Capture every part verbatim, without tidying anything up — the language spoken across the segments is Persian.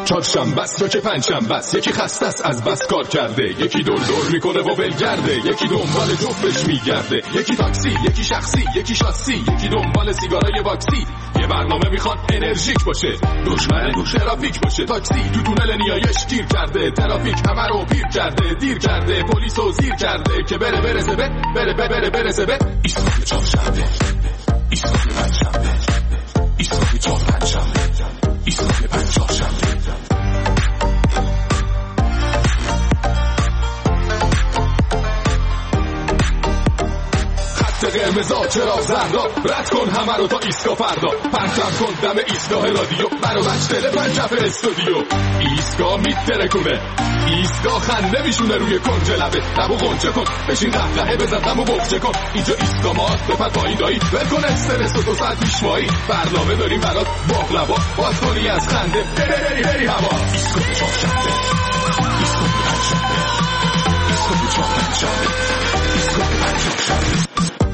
چهارشنبه است تو که پنجشنبه است، یکی خسته است از بس کار کرده، یکی دور دور میکنه و ولگرده، یکی دنبال جفتش میگرده، یکی تاکسی، یکی شخصی، یکی شاسی، یکی دنبال سیگارای واکسی. یه برنامه میخواد انرژیک باشه، دشمن گوش ترافیک باشه. تاکسی تو تونل نیایش گیر کرده، ترافیک همه رو پیر کرده، دیر کرده، پلیسو زیر کرده که بره برسه به بره بره بره برسه به ایستگاه چهارشنبه، ایستگاه پنجشنبه، ایستگاه چهار پنجشنبه، ایستگاه پنج چهارشنبه. قرمزا چراغ زردا، رد کن همه رو تا ایستگاه فردا، پرچم کن دم ایستگاه رادیو، برو بچ تلفن کف استودیو. ایستگاه میترکونه، ایستگاه خنده میشونه روی کنج لبه، لبو غنچه کن بشین قهقهه بزن غمو بخچه کن. اینجا ایستگاه ماست بپر پایین دایی، ول کن استرس و دو ساعت پیشوایی، برنامه داریم برات باقلوا، باز کنی از خنده بری بری بری هوا. ایستگاه چهارشنبه، ایستگاه پنجشنبه، ایستگاه چهار پنجشنبه، ایستگاه پنج چهارشنبه.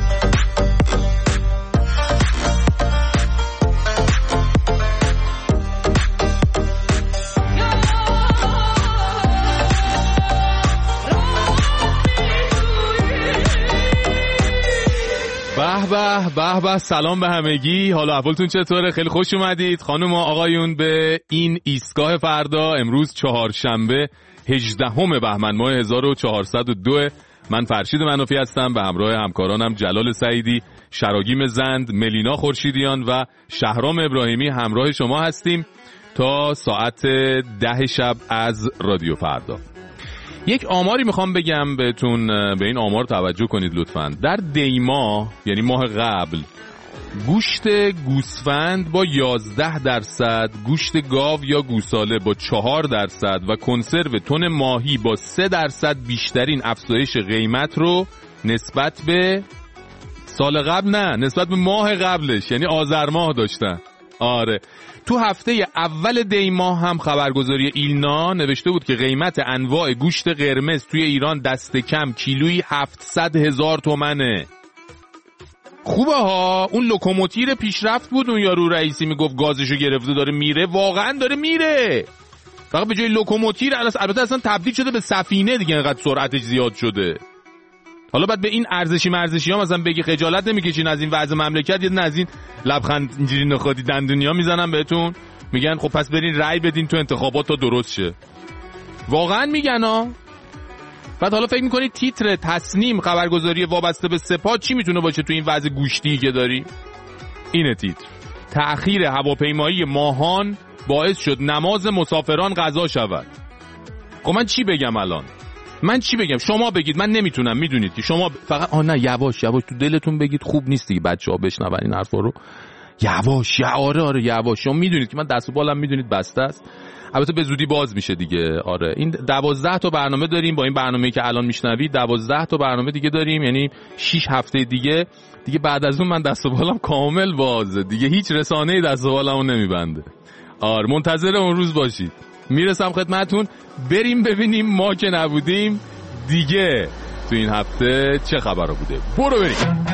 به به به سلام به همگی، حالا احوالتون چطوره؟ خیلی خوش اومدید خانم و آقایون به این ایستگاه فردا. امروز چهارشنبه هجدهم بهمن ماه هزار و چهارصد و دو. من فرشید منافی هستم به همراه همکارانم جلال سعیدی، شراگیم زند، ملینا خورشیدیان و شهرام ابراهیمی همراه شما هستیم تا ساعت ده شب از رادیو فردا. یک آماری میخوام بگم بهتون، به این آمار توجه کنید لطفاً. در دیما یعنی ماه قبل گوشت گوسفند با یازده درصد، گوشت گاو یا گوساله با چهار درصد و کنسرو تن ماهی با سه درصد بیشترین افزایش قیمت رو نسبت به سال قبل، نه نسبت به ماه قبلش یعنی آذر ماه داشتن. آره، تو هفته اول دی ماه هم خبرگزاری ایلنا نوشته بود که قیمت انواع گوشت قرمز توی ایران دست کم کیلویی هفتصد هزار تومنه. خوبه ها، اون لوکوموتیر پیشرفت بود، اون یارو رئیسی میگفت گازشو گرفته داره میره، واقعا داره میره. فقط به جای لوکوموتیر البته اصلا تبدیل شده به سفینه دیگه، انقدر سرعتش زیاد شده. حالا بعد به این ارزشی مرزشی ها مثلا بگی خجالت نمیکشین از این وضع مملکت، یه از این لبخند اینجوری نخودی دندونی ها میزنن بهتون، میگن خب پس برین رأی بدین تو انتخابات تا درست شه. واقعا میگن ها. بعد حالا فکر میکنید تیتر تصنیم خبرگزاری وابسته به سپاه چی میتونه باشه تو این وضع گوشتی که داری؟ اینه تیتر: تأخیر هواپیمایی ماهان باعث شد نماز مسافران قضا شود. خب من چی بگم الان؟ من چی بگم؟ شما بگید، من نمیتونم. میدونید که شما فقط آ نه یواش یواش تو دلتون بگید، خوب نیست دیگه بچه‌ها بشنون این حرفا رو. یواش یا آره آره یواش. شما میدونید که من دست و بالم میدونید بسته است. البته به زودی باز میشه دیگه. آره، این دوازده تا برنامه داریم، با این برنامه‌ای که الان میشنوید دوازده تا برنامه دیگه داریم، یعنی شش هفته دیگه دیگه بعد از اون من دست و بالم کامل بازه دیگه، هیچ رسانه‌ای دست و بالمو نمیبنده. آره، منتظر اون روز باشید. میرسم خدمتون. بریم ببینیم ما که نبودیم دیگه تو این هفته چه خبرها بوده. برو بریم.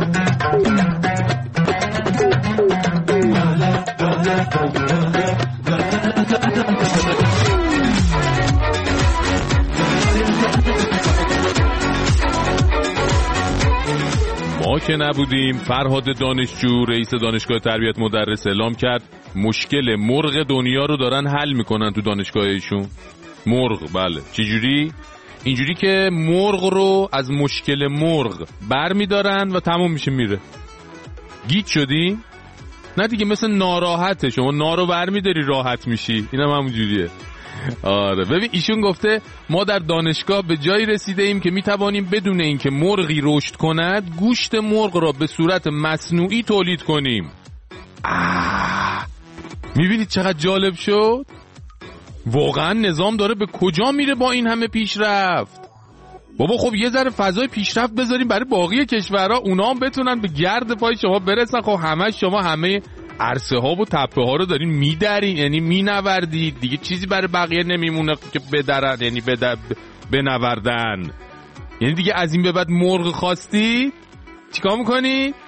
ما که نبودیم. فرهاد دانشجو رئیس دانشگاه تربیت مدرس اعلام کرد مشکل مرغ دنیا رو دارن حل میکنن تو دانشگاهشون. مرغ، بله. چجوری؟ اینجوری که مرغ رو از مشکل مرغ بر میدارن و تموم میشه میره. گیج شدی؟ نه دیگه، مثل ناراحته، شما نارو بر میداری راحت میشی، اینم همون جوریه. آره ببین، ایشون گفته ما در دانشگاه به جایی رسیده ایم که میتوانیم بدون اینکه مرغی رشد کند گوشت مرغ را به صورت مصنوعی تولید کنیم. آه، میبینید چقدر جالب شد؟ واقعا نظام داره به کجا میره با این همه پیشرفت؟ بابا خب یه ذره فضای پیشرفت بذاریم برای باقی کشورها، اونا هم بتونن به گرد پای شما برسن. خب همه شما همه عرصه ها و تپه ها رو دارین میدرین، یعنی مینوردید دیگه، چیزی برای بقیه نمیمونه که بدرن، یعنی بدر بنوردن. یعنی دیگه از این به بعد مرغ خواستی چیکار میکنی؟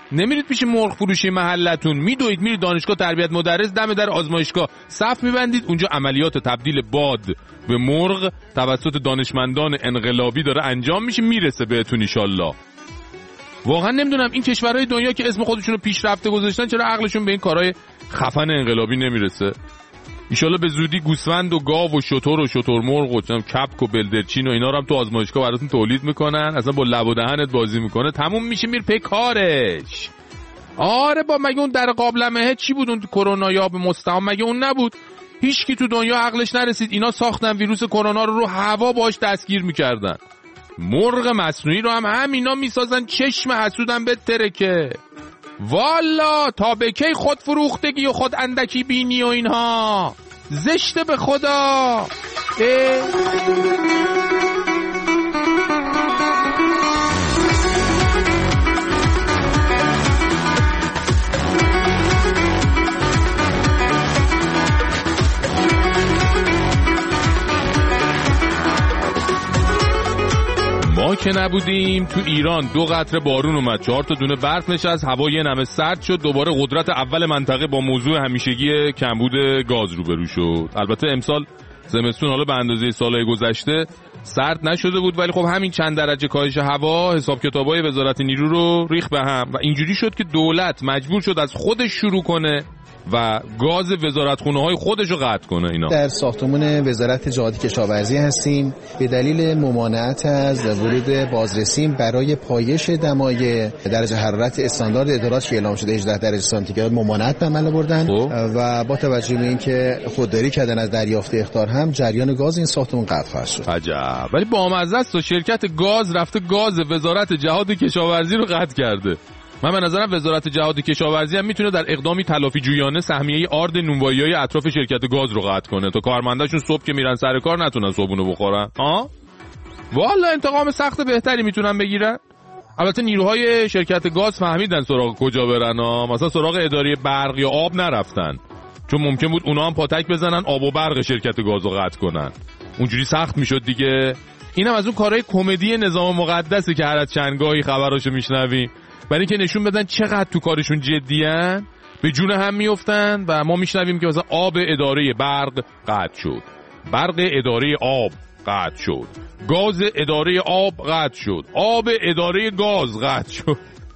نمیرید پیش مرغ فروشی محلتون، میدوید میرید دانشگاه تربیت مدرس، دم در آزمایشگاه صف میبندید، اونجا عملیات تبدیل باد به مرغ توسط دانشمندان انقلابی داره انجام میشه، میرسه بهتون ان شاءالله. واقعا نمیدونم این کشورهای دنیا که اسم خودشونو پیشرفته گذاشتن چرا عقلشون به این کارهای خفن انقلابی نمیرسه. ایشالله به زودی گوسفند و گاو و شتر و شترمرغ و کپک و بلدرچین و اینا رو هم تو آزمایشگاه براتون تولید میکنن، اصلا با لب و دهنت بازی میکنه، تموم میشه میر پی کارش. آره با مگه اون در قابلمه چی بود اون کرونا یا به مستعان مگه اون نبود؟ هیچ کی تو دنیا عقلش نرسید اینا ساختن ویروس کرونا رو رو هوا باش دستگیر میکردن. مرغ مصنوعی رو هم همینا میسازن، چشم حسودن به ترکه. والا تا به کی خود فروختگی و خود اندکی بینی و اینها زشته به خدا. ما که نبودیم تو ایران دو قطره بارون اومد، چهار تا دونه برف نشست، هوا یه نمه سرد شد، دوباره قدرت اول منطقه با موضوع همیشگی کمبود گاز روبرو شد. البته امسال زمستون حالا به اندازه سالهای گذشته سرد نشده بود، ولی خب همین چند درجه کاهش هوا حساب کتابای وزارت نیرو رو ریخ به هم و اینجوری شد که دولت مجبور شد از خودش شروع کنه و گاز وزارتخونه های خودش رو قطع کنه. اینا در ساختمان وزارت جهاد کشاورزی هستیم. به دلیل ممانعت از ورود بازرسیم برای پایش دمای درجه حرارت استاندارد ادارات که اعلام شده هجده درجه سانتیگراد ممانعت به عمل بردن و با توجه به اینکه خودداری کردن از دریافت اخطار هم جریان گاز این ساختمان قطع خواهد شد. عجب. ولی بامزه است و شرکت گاز رفته گاز وزارت جهاد کشاورزی رو قطع کرده. من به نظرم وزارت جهاد کشاورزی هم میتونه در اقدامی تلافی جویانه سهمیه آرد نونوایی‌های اطراف شرکت گاز رو قطع کنه تا کارمنداشون صبح که میرن سر کار نتونن صبحونه بخورن. ها والا انتقام سخت بهتری میتونن بگیرن. البته نیروهای شرکت گاز فهمیدن سراغ کجا برن ها، مثلا سراغ اداره برق یا آب نرفتن، چون ممکن بود اونا هم پاتک بزنن آب و برق شرکت گاز رو قطع کنن، اونجوری سخت میشد دیگه. اینم از اون کارهای کمدی نظام مقدسه که هر از چندگاهی خبراشو میشنویم، برای اینکه نشون بدن چقدر تو کارشون جدیان، به جون هم میافتن. و ما میشنویم که مثلا آب اداره برق قطع شد، برق اداره آب قطع شد، گاز اداره آب قطع شد، آب اداره گاز قطع شد.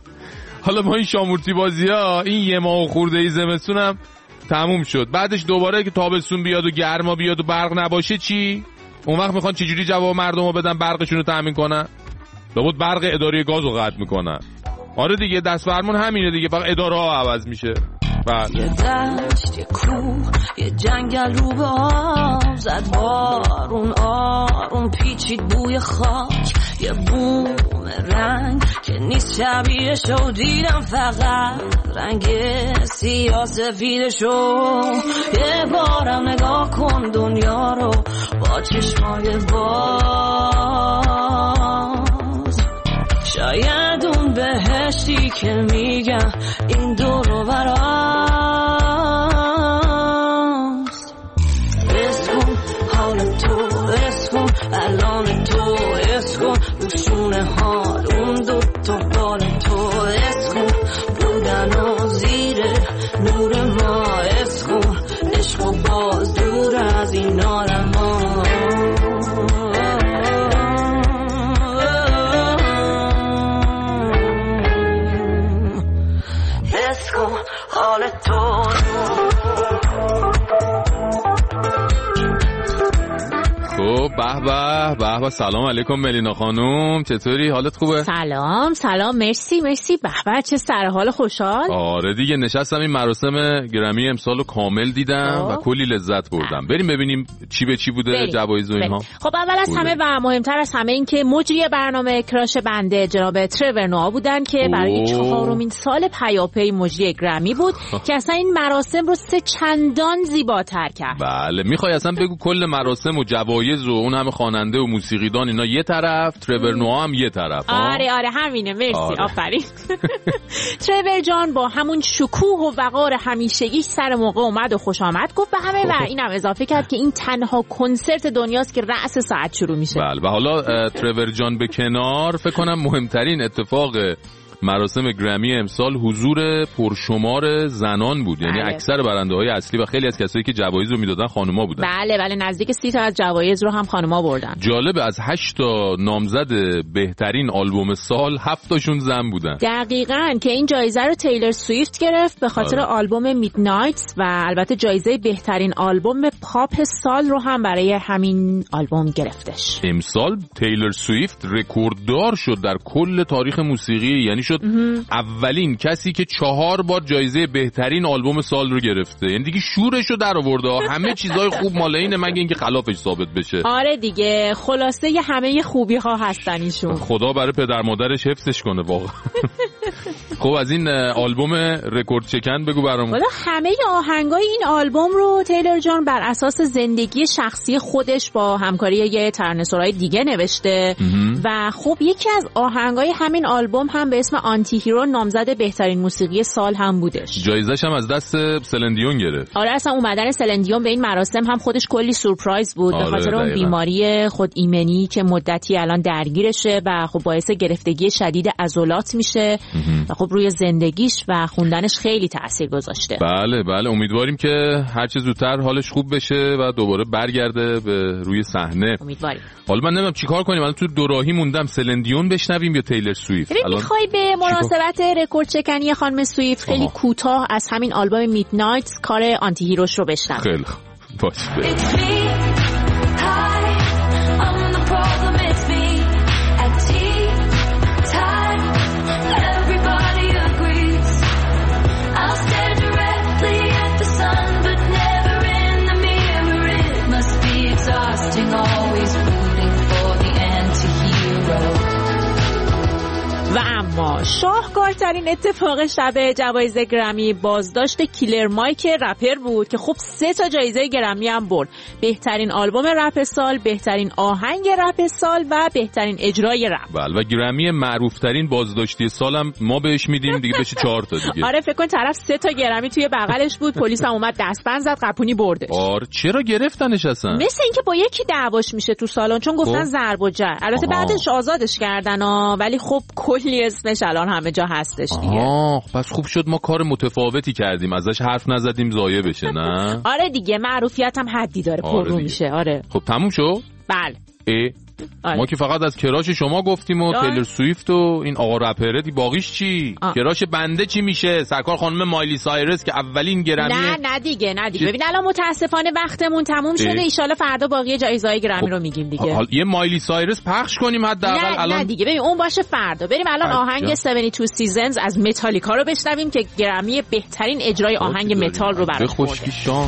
حالا ما این شامورتی بازی ها این یه ماه خورده ای زمستون هم تموم شد، بعدش دوباره که تابستون بیاد و گرما بیاد و برق نباشه چی؟ اون وقت میخوان چجوری جواب مردم رو بدن برقشون رو تامین کنن؟ لابد برق اداره گاز رو قطع میکنن. آره دیگه دست فرمون همینه دیگه، فقط اداره ها عوض میشه. بله. یه دشت، یه کوه، یه جنگل رو به آب زد بارون آروم پیچید بوی خاک، یه بوم رنگ که نیست شبیهشو دیدم، فقط رنگ سیاه سفیدشو. یه بارم نگاه کن دنیا رو با چشمای باز، شاید اون بهشتی که میگم این دور و براست. اسکن حال تو، اسکن الان تو، اسکن روشونه حال اون دو تا بال تو، اسکن بودن و زیر نور ما، اسکن عشق و باز دور از این عالم ها. حال تو خب به به به به. سلام علیکم ملینا خانوم، چطوری؟ حالت خوبه؟ سلام سلام مرسی مرسی. به به چه سر حال خوشحال. آره دیگه نشستم این مراسم گرمی امسال رو کامل دیدم آه. و کلی لذت بردم. بریم ببینیم چی به چی بوده جوایز و اینها. خب اول از همه و مهمتر از همه این که مجری برنامه کراش بنده جناب ترور نوآ بودن که برای چهارمین سال پیاپی مجری گرمی بود که اصلا این مراسم رو سه چندان زیباتر کرد. بله میخوای اصلا بگو کل مراسم و جوایز و اون همه خواننده و موسیقیدان اینا یه طرف، ترور نوآ هم یه طرف. آره آره همینه. مرسی آره. آفرین. ترور جان با همون شکوه و وقار همیشگیش سر موقع اومد و خوش آمد گفت به همه و اینم اضافه کرد که این تنها کنسرت دنیاست که رأس ساعت شروع میشه. بله و حالا ترور جان به کنار، فکر کنم مهمترین اتفاق مراسم گرمی امسال حضور پرشمار زنان بود، یعنی بله. اکثر برنده‌های اصلی و خیلی از کسایی که جوایز رو میدادن خانوما بودن. بله بله نزدیک سی تا از جوایز رو هم خانوما بردن. جالب، از هشت تا نامزد بهترین آلبوم سال هفت تاشون زن بودن. دقیقاً که این جایزه رو تیلر سویفت گرفت به خاطر آره. آلبوم میدنایت و البته جایزه بهترین آلبوم پاپ سال رو هم برای همین آلبوم گرفتش. امسال تیلر سویفت رکورددار شد در کل تاریخ موسیقی، یعنی شد اولین کسی که چهار بار جایزه بهترین آلبوم سال رو گرفته. یعنی دیگه شورش رو در آورده، همه چیزای خوب مال اینه مگه اینکه خلافش ثابت بشه. آره دیگه، خلاصه ی همه خوبی ها هستن ایشون. خدا برای پدر مادرش حفظش کنه واقعا. خب از این آلبوم رکورد چکن بگو برامون. والا همه آهنگای این آلبوم رو تیلر جان بر اساس زندگی شخصی خودش با همکاری یه ترانه‌سرای دیگه نوشته و خب یکی از آهنگای همین آلبوم هم به اسم آنتی هیرو نامزد بهترین موسیقی سال هم بودش. جایزش هم از دست سلندیون گرفت. آره اصلا اومدن سلندیون به این مراسم هم خودش کلی سورپرایز بود. آره، به خاطر اون بیماری خود ایمنی که مدتی الان درگیرشه و خب باعث گرفتگی شدید عضلات میشه و خب روی زندگیش و خوندنش خیلی تأثیر گذاشته. بله بله، امیدواریم که هر چه زودتر حالش خوب بشه و دوباره برگرده به روی صحنه. امیدواریم. حالا من نمیدونم چیکار کنیم، الان تو دوراهی موندم، سلندیون بشنویم یا تیلر سویفت؟ ببین میخوای به مناسبت رکورد چکنی خانم سویفت خیلی کوتاه از همین آلبوم میدنایت کار آنتی هیروش رو بشنویم. خیلی خوب باشه. و اما شاهکارترین اتفاق شب جوایز گرمی بازداشت کیلر مایک رپر بود که خب سه تا جایزه گرمی هم برد. بهترین آلبوم رپ سال، بهترین آهنگ رپ سال و بهترین اجرای رپ. بله و گرمی معروف ترین بازداشتی سالم ما بهش میدیم دیگه، بشه چهار تا دیگه. آره فکر کن طرف سه تا گرمی توی بغلش بود، پلیس هم اومد دستبند زد، قپونی بردش. آره چرا گرفتنش اصلا؟ مثل اینکه با یکی دعواش میشه تو سالن، چون گفتن ضرب و جرح. البته بعدش آزادش کردن ها، ولی خب کلی اسمش الان همه جا هستش دیگه. آه پس خوب شد ما کار متفاوتی کردیم، ازش حرف نزدیم ضایع بشه. نه آره دیگه، معروفیت هم حدی داره، پر رو میشه. آره خب تموم شد. بله ای آره. ما که فقط از کراش شما گفتیم و آره. تیلر سویفت و این آقا رپره دی، باقیش چی؟ آه. کراش بنده چی میشه؟ سرکار خانم مایلی سایرس که اولین گرمی. نه نه دیگه نه دیگه. ببین الان متاسفانه وقتمون تموم شده، ان شاءالله فردا باقی جایزه‌های گرمی خب. رو میگیم دیگه. حالا یه مایلی سایرس پخش کنیم حداقل الان. نه دیگه، ببین اون باشه فردا. بریم الان عجب. آهنگ هفتاد و دو سیزنز از متالیکا رو بشنویم که گرمی بهترین اجرای آهنگ متال رو براش برده. خوشکی شام.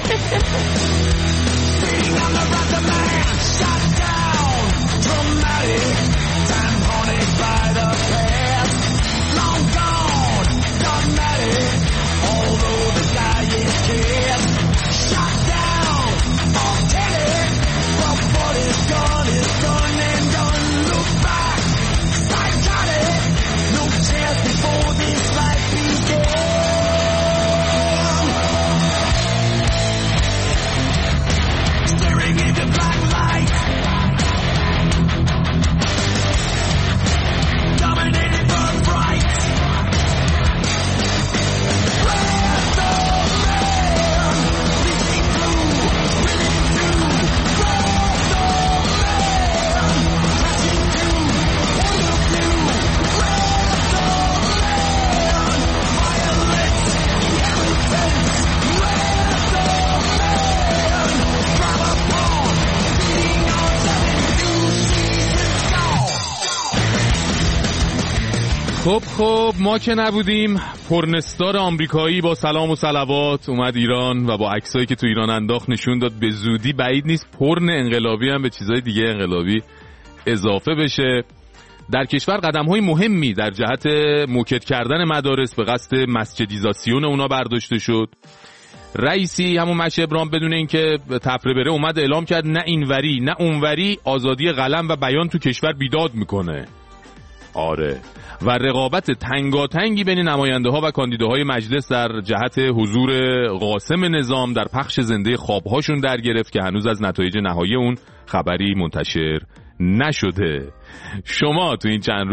خب خب ما که نبودیم، پرنستار آمریکایی با سلام و صلوات اومد ایران و با عکسایی که تو ایران انداخت نشون داد به زودی بعید نیست پرن انقلابی هم به چیزای دیگه انقلابی اضافه بشه. در کشور قدم‌های مهمی در جهت موکت کردن مدارس به قصد مسجدیزاسیون اونا برداشته شد. رئیسی همون مشه ابراهیم بدون اینکه تفره بره اومد اعلام کرد نه اینوری نه اونوری آزادی قلم و بیان تو کشور بیداد میکنه. آره و رقابت تنگاتنگی بین نماینده ها و کاندیداهای مجلس در جهت حضور قاسم نظام در پخش زنده خوابهاشون در گرفت که هنوز از نتایج نهایی اون خبری منتشر نشده. شما تو این چند روز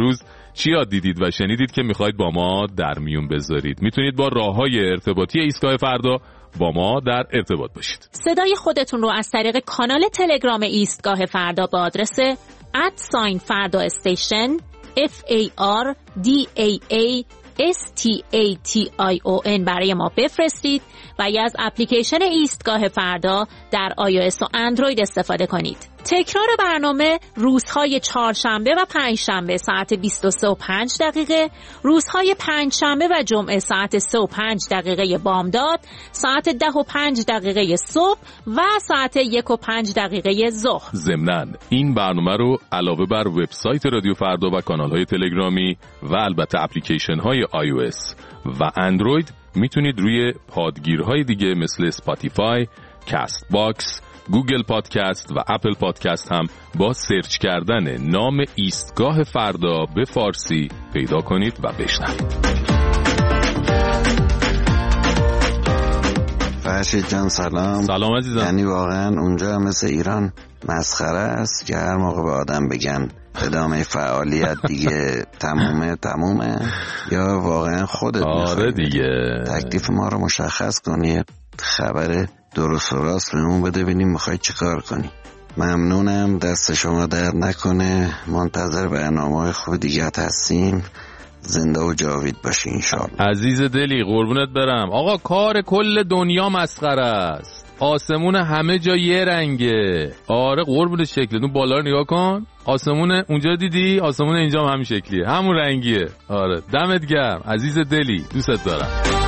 چی یاد دیدید و شنیدید که میخواید با ما در میون بذارید؟ میتونید با راههای ارتباطی ایستگاه فردا با ما در ارتباط باشید. صدای خودتون رو از طریق کانال تلگرام ایستگاه فردا با آدرس ات ساین فردا استیشن اف ای آر دی ای ای اس تی ای تی آی او ان برای ما بفرستید و یا از اپلیکیشن ایستگاه فردا در آی او اس و اندروید استفاده کنید. تکرار برنامه روزهای چهارشنبه و پنجشنبه ساعت بیست و سه و پنج دقیقه، روزهای پنجشنبه و جمعه ساعت سه و پنج دقیقه بامداد، ساعت ده و پنج دقیقه صبح و ساعت یک و پنج دقیقه ظهر. ضمناً این برنامه رو علاوه بر وبسایت رادیو فردا و کانال‌های تلگرامی و البته اپلیکیشن‌های آی او اس و اندروید میتونید روی پادگیرهای دیگه مثل اسپاتیفای، کست باکس، گوگل پادکست و اپل پادکست هم با سرچ کردن نام ایستگاه فردا به فارسی پیدا کنید و بشنوید. فرشید جان سلام. سلام عزیزم. یعنی واقعا اونجا مثل ایران مسخره است که هر موقع به آدم بگن ادامه فعالیت دیگه تمومه تمومه یا واقعا خودت آره دیگه تکلیف ما رو مشخص کنی، خبر درست و راست بهمون بده ببینیم میخوای چی کار کنی. ممنونم، دست شما درد نکنه، منتظر برنامه‌های خوب دیگه هستیم. زنده و جاوید باشی انشاءالله. عزیز دلی قربونت برم. آقا کار کل دنیا مسخره است، آسمون همه جا یه رنگه. آره قربون شکل اون بالا رو نگاه کن، آسمون اونجا دیدی، آسمون اینجا هم همین شکلیه، همون رنگیه. آره دمت گرم عزیز دلی، دوست دارم.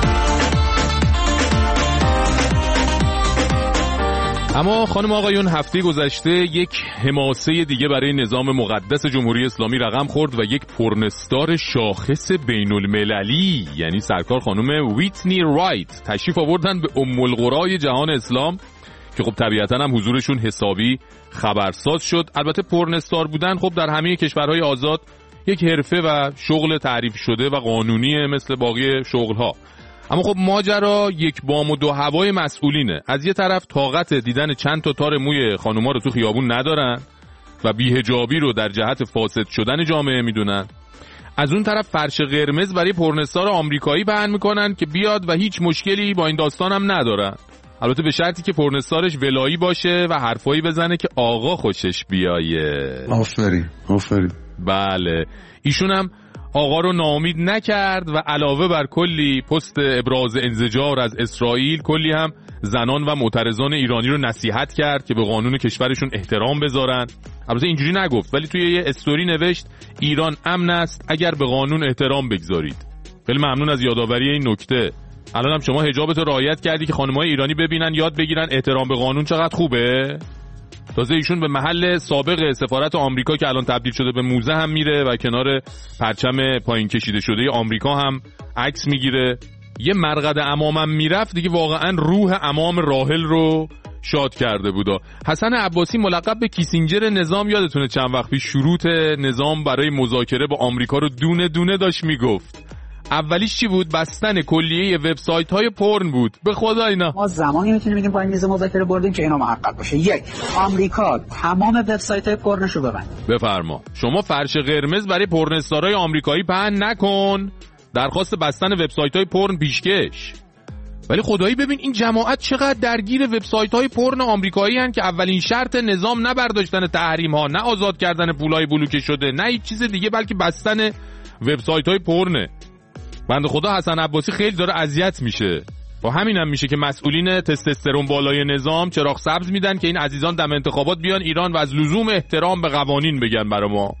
اما خانم آقایون، هفته گذشته یک حماسه دیگه برای نظام مقدس جمهوری اسلامی رقم خورد و یک پرنستار شاخص بین المللی یعنی سرکار خانم ویتنی رایت تشریف آوردن به ام القرای جهان اسلام که خب طبیعتاً هم حضورشون حسابی خبرساز شد. البته پرنستار بودن خب در همه کشورهای آزاد یک حرفه و شغل تعریف شده و قانونیه مثل باقی شغلها. اما خب ماجرا یک بام و دو هوای مسئولینه. از یه طرف طاقت دیدن چند تا تار موی خانوما رو تو خیابون ندارن و بی‌حجابی رو در جهت فاسد شدن جامعه میدونن. از اون طرف فرش قرمز برای پرنستار آمریکایی پهن میکنن که بیاد و هیچ مشکلی با این داستان هم ندارن، البته به شرطی که پرنستارش ولایی باشه و حرفایی بزنه که آقا خوشش بیایه. آفرین آفرین. بله ایشون هم آقا رو ناامید نکرد و علاوه بر کلی پست ابراز انزجار از اسرائیل، کلی هم زنان و معترضان ایرانی رو نصیحت کرد که به قانون کشورشون احترام بذارن. البته اینجوری نگفت ولی توی یه استوری نوشت ایران امن است اگر به قانون احترام بگذارید. خیلی ممنون از یادآوری این نکته. الان هم شما حجابت رو رعایت کردی که خانم‌های ایرانی ببینن یاد بگیرن احترام به قانون چقدر خوبه. تازه ایشون به محل سابق سفارت آمریکا که الان تبدیل شده به موزه هم میره و کنار پرچم پایین کشیده شده آمریکا هم عکس میگیره. یه مرقد عمامم میرفت دیگه واقعا روح عمام راحل رو شاد کرده بودا. حسن عباسی ملقب به کیسینجر نظام، یادتونه چند وقت پیش شروط نظام برای مذاکره با آمریکا رو دونه دونه داشت میگفت. اولیش چی بود؟ بستن کلیه وبسایت های پورن بود. به خدا اینا ما زمانی میتونیم بگیم با میز مذاکره بردیم که اینا محقق باشه. یک، آمریکا تمام وبسایت های پورنش رو ببند. بفرما. شما فرش قرمز برای پورنستارای آمریکایی پهن نکن. درخواست بستن وبسایت های پورن پیشکش. ولی خدایی ببین این جماعت چقدر درگیر وبسایت های پورن آمریکایی هن که اولین شرط نظام نه برداشتن تحریم ها، نه آزاد کردن پولای بلوکه شده، نه هیچ چیز دیگه، بلکه بستن وبسایت های پورنه. بنده خدا حسن عباسی خیلی داره اذیت میشه. با همین هم میشه که مسئولین تستوسترون بالای نظام چراغ سبز میدن که این عزیزان دم انتخابات بیان ایران و از لزوم احترام به قوانین بگن برای ما.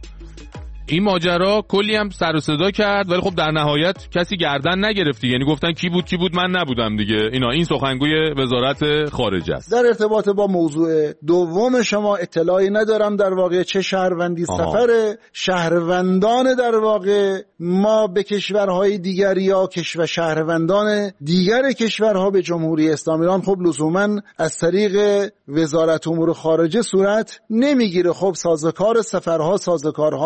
این ماجرا کلی هم سر و صدا کرد ولی خب در نهایت کسی گردن نگرفتی، یعنی گفتن کی بود کی بود من نبودم دیگه. اینا این سخنگوی وزارت خارجه است. در ارتباط با موضوع دوم شما اطلاعی ندارم در واقع چه شهروندی سفر شهروندان در واقع ما به کشورهای دیگر یا کشور شهروندان دیگر کشورها به جمهوری اسلامی ایران خب لزوما از طریق وزارت امور خارجه صورت نمیگیره. خب سازوکار سفرها سازوکارهای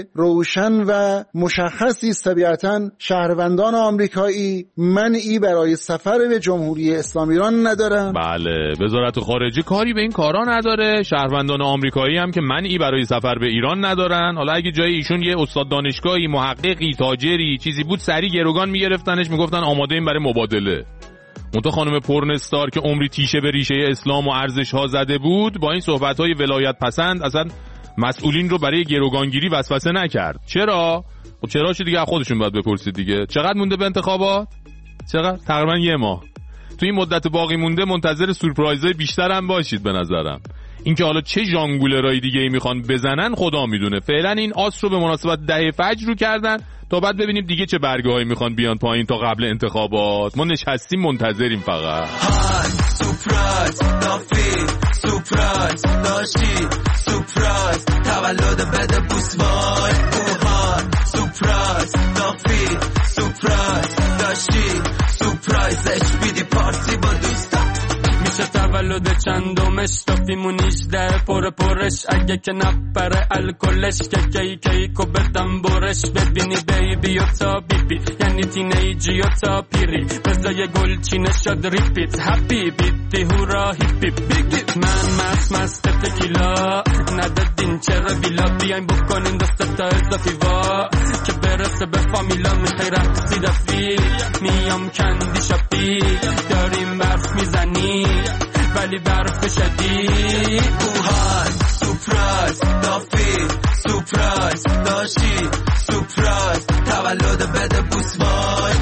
روشن و مشخصی است. طبیعتاً شهروندان آمریکایی منعی برای سفر به جمهوری اسلامی ایران ندارن. بله، وزارت خارجه کاری به این کارا نداره. شهروندان آمریکایی هم که منعی برای سفر به ایران ندارن. حالا اگه جای ایشون یه استاد دانشگاهی، محققی، تاجری چیزی بود، سری گروگان میگرفتنش، میگفتن آماده این برای مبادله. اون خانم پورنستار که عمری تیشه به ریشه اسلام و ارزش ها زده بود، با این صحبت های ولایت پسند اصلا مسئولین رو برای گروگانگیری وسوسه نکرد. چرا؟ خب چرا چه دیگه خودشون باید بپرسید دیگه. چقدر مونده به انتخابات؟ چقدر؟ تقریبا یه ماه. تو این مدت باقی مونده منتظر سورپرایزهای بیشتر هم باشید به نظرم. اینکه حالا چه ژانگولرای دیگه ای میخوان بزنن خدا میدونه. فعلا این آس رو به مناسبت ده فجر رو کردن تا بعد ببینیم دیگه چه برگه‌هایی میخوان بیان پایین تا قبل انتخابات. ما نشستیم منتظریم فقط. های سورپرایز دافی سورپرایز داشتی سورپرایز تولد بده بوس وای اوهان سورپرایز دافی سورپرایز داشتی سورپرایزش بیدی پارتی با دوستا میشه تولد چندمش تافیمون ایجده پر پرش اگه که نپره الکلش که کی کیکو بدم برش ببینی بیبی و تا بیبی یعنی تینیجی و تا پیری بزای گل چینه شد ریپیت هپی بیتی هورا هیپی بیگی من مست مست تکیلا ندادین چرا بیلا بیاین بکنین دست تا اضافی وا که برسه به فامیلا میخوای رقصی دفی میام کندی شاپی داریم برف میزنی ولی برف شدی اوهان سورپرایز دافی سورپرایز داشتی سورپرایز تولد بده بوس وای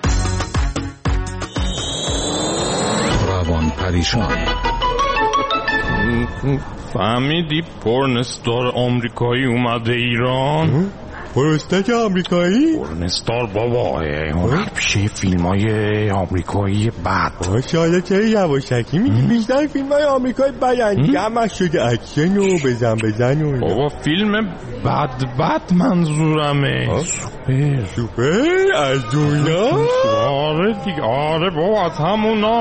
روان پریشان. فهمیدی پورنستار آمریکایی اومده ایران؟ پورنستار آمریکایی؟ پورنستار بابا اون پیشه فیلم های آمریکایی بد. ماشاءالله چه یواشکی میگی؟ بیشتر فیلم های آمریکایی بدن، جمعش شده اکشن و بزن بزن و بابا فیلم بد بد منظورمه. سوپر سوپر از دونا؟ آره دیگه، آره بابا از همونا.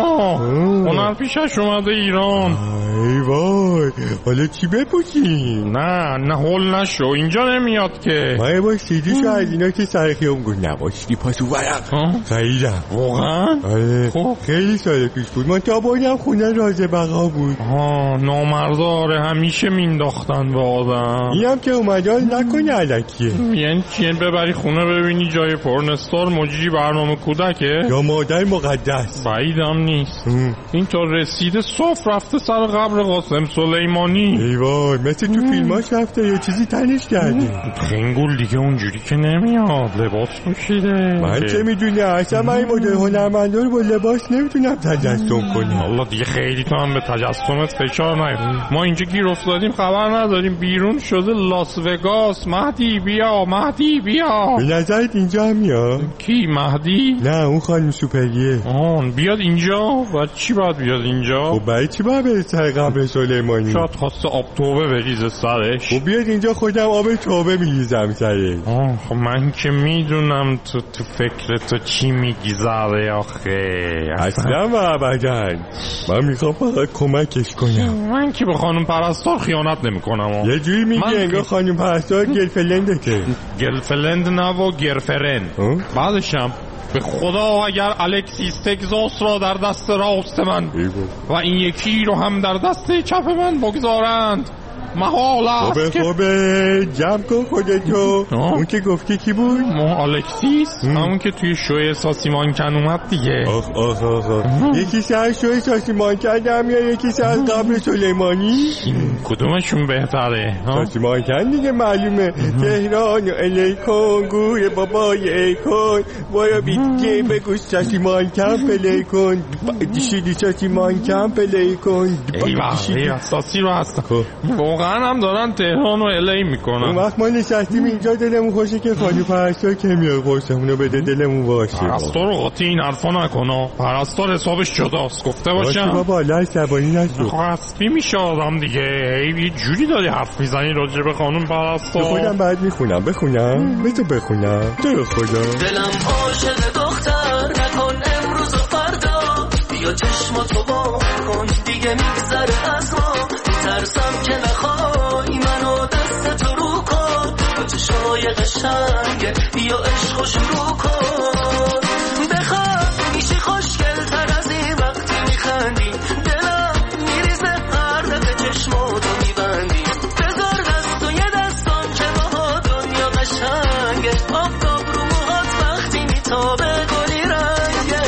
اونم پیشش اومده ایران. ای وای حالا چی بپوشیم؟ نه نه هول نشو، اینجا نمیاد که. ما با سیدیشو از اینا که سر خیام گفت نباشتی پاسو ورق خیلیدم. واقعا؟ آره خیلی سال پیش بود. من تا بایدم خونه راز بقا بود. ها نامرداره همیشه مینداختن به آدم. اینم که اومدن نکنه علکیه. یعنی چیه ببری خونه ببینی جای پورنستار مجری برنامه کودکه؟ یا مادر مقدس؟ بعیدم نیست. این تا رسیده صف رفته سر قبر قاسم سلیمانی. ای وای مثل تو فیلماش رفته یه چیزی تنش کرده. خنگول دیگه اونجوری که نمیاد، لباس پوشیده. من چه میدونی اصلا من این مدل هنرمندا رو با لباس نمیتونم تجسم کنم. والله دیگه خیلی تو هم به تجسمت فشار نیار. ما اینجا گیر افتادیم خبر نداریم، بیرون شده لاس وگاس. مهدی بیا مهدی بیا. به نظرت اینجا هم میاد؟ کی مهدی؟ نه اون خانم سوپریه. آن بیاد اینجا و چی باید بیاد اینجا؟ خب برای چی باید بره سر قبر سلیمانی؟ شاید خواسته آب توبه بریزه سرش. خب بیاد اینجا خودم آب توبه میریزم سرش. آه خب من که میدونم تو تو فکر تو چی میگذره آخه. اصلا و ابدا من میخوام فقط کمکش کنم. من که به خانم پرستار خیانت نمیکنم. یه جوری میگه انگار خانم پرستار گرفلنده که گرفلند نه و گرفرند. بعدشم به خدا اگر الکسیس تگزاس را در دست راست من و این یکی رو هم در دست چپ من بگذارند محال است. خوبه خوبه جمع کن خودتو. اون که گفتی کی بود؟ ما الکسیس همون که توی شوی ساسی مانکن اومد دیگه. آخ آخ آخ آخ یکی سر شوی ساسی مانکن هم یا یکی سر قبر سلیمانی؟ کدومشون بهتره؟ ساسی مانکن دیگه معلومه. تهران و الیکن گوی بابای ایکن بایا بیدگه بگو ساسی مانکن پلی کن دیشیدی ساسی مانکن پلی کن. ایوه ساسی رو هستم واقعا هم دارن تهران و الی میکنن. اون وقت ما نشستیم اینجا دلمون خوشه که خانم پرستار که میاد قرصمونو بده دلمون باشه. پرستار رو قاطی این حرفا نکنه. پرستار حسابش جداست گفته باشم. باشه بابا لای سبانی نشو. خواستبی میشه آدم دیگه. یه جوری داری حرف میزنی راجع به خانم پرستار. خودم بعد میخونم بخونم به تو بخونم تو خدا. دلم عاشق دختر نکن امروز و فردا بیا چشماتو با کن دیگه میگذره از ما ترسم که نخوای منو دست تو رو کن تو چشای روزای قشنگه بیا عشقو شروع کن بخواه میشی خوشگل تر از این وقتی میخندی دلم میریزه هر دفعه چشماتو میبندی بذار دست و یه دستان که با دنیا قشنگه آفتاب رو موهات وقتی میتابه گلی رنگه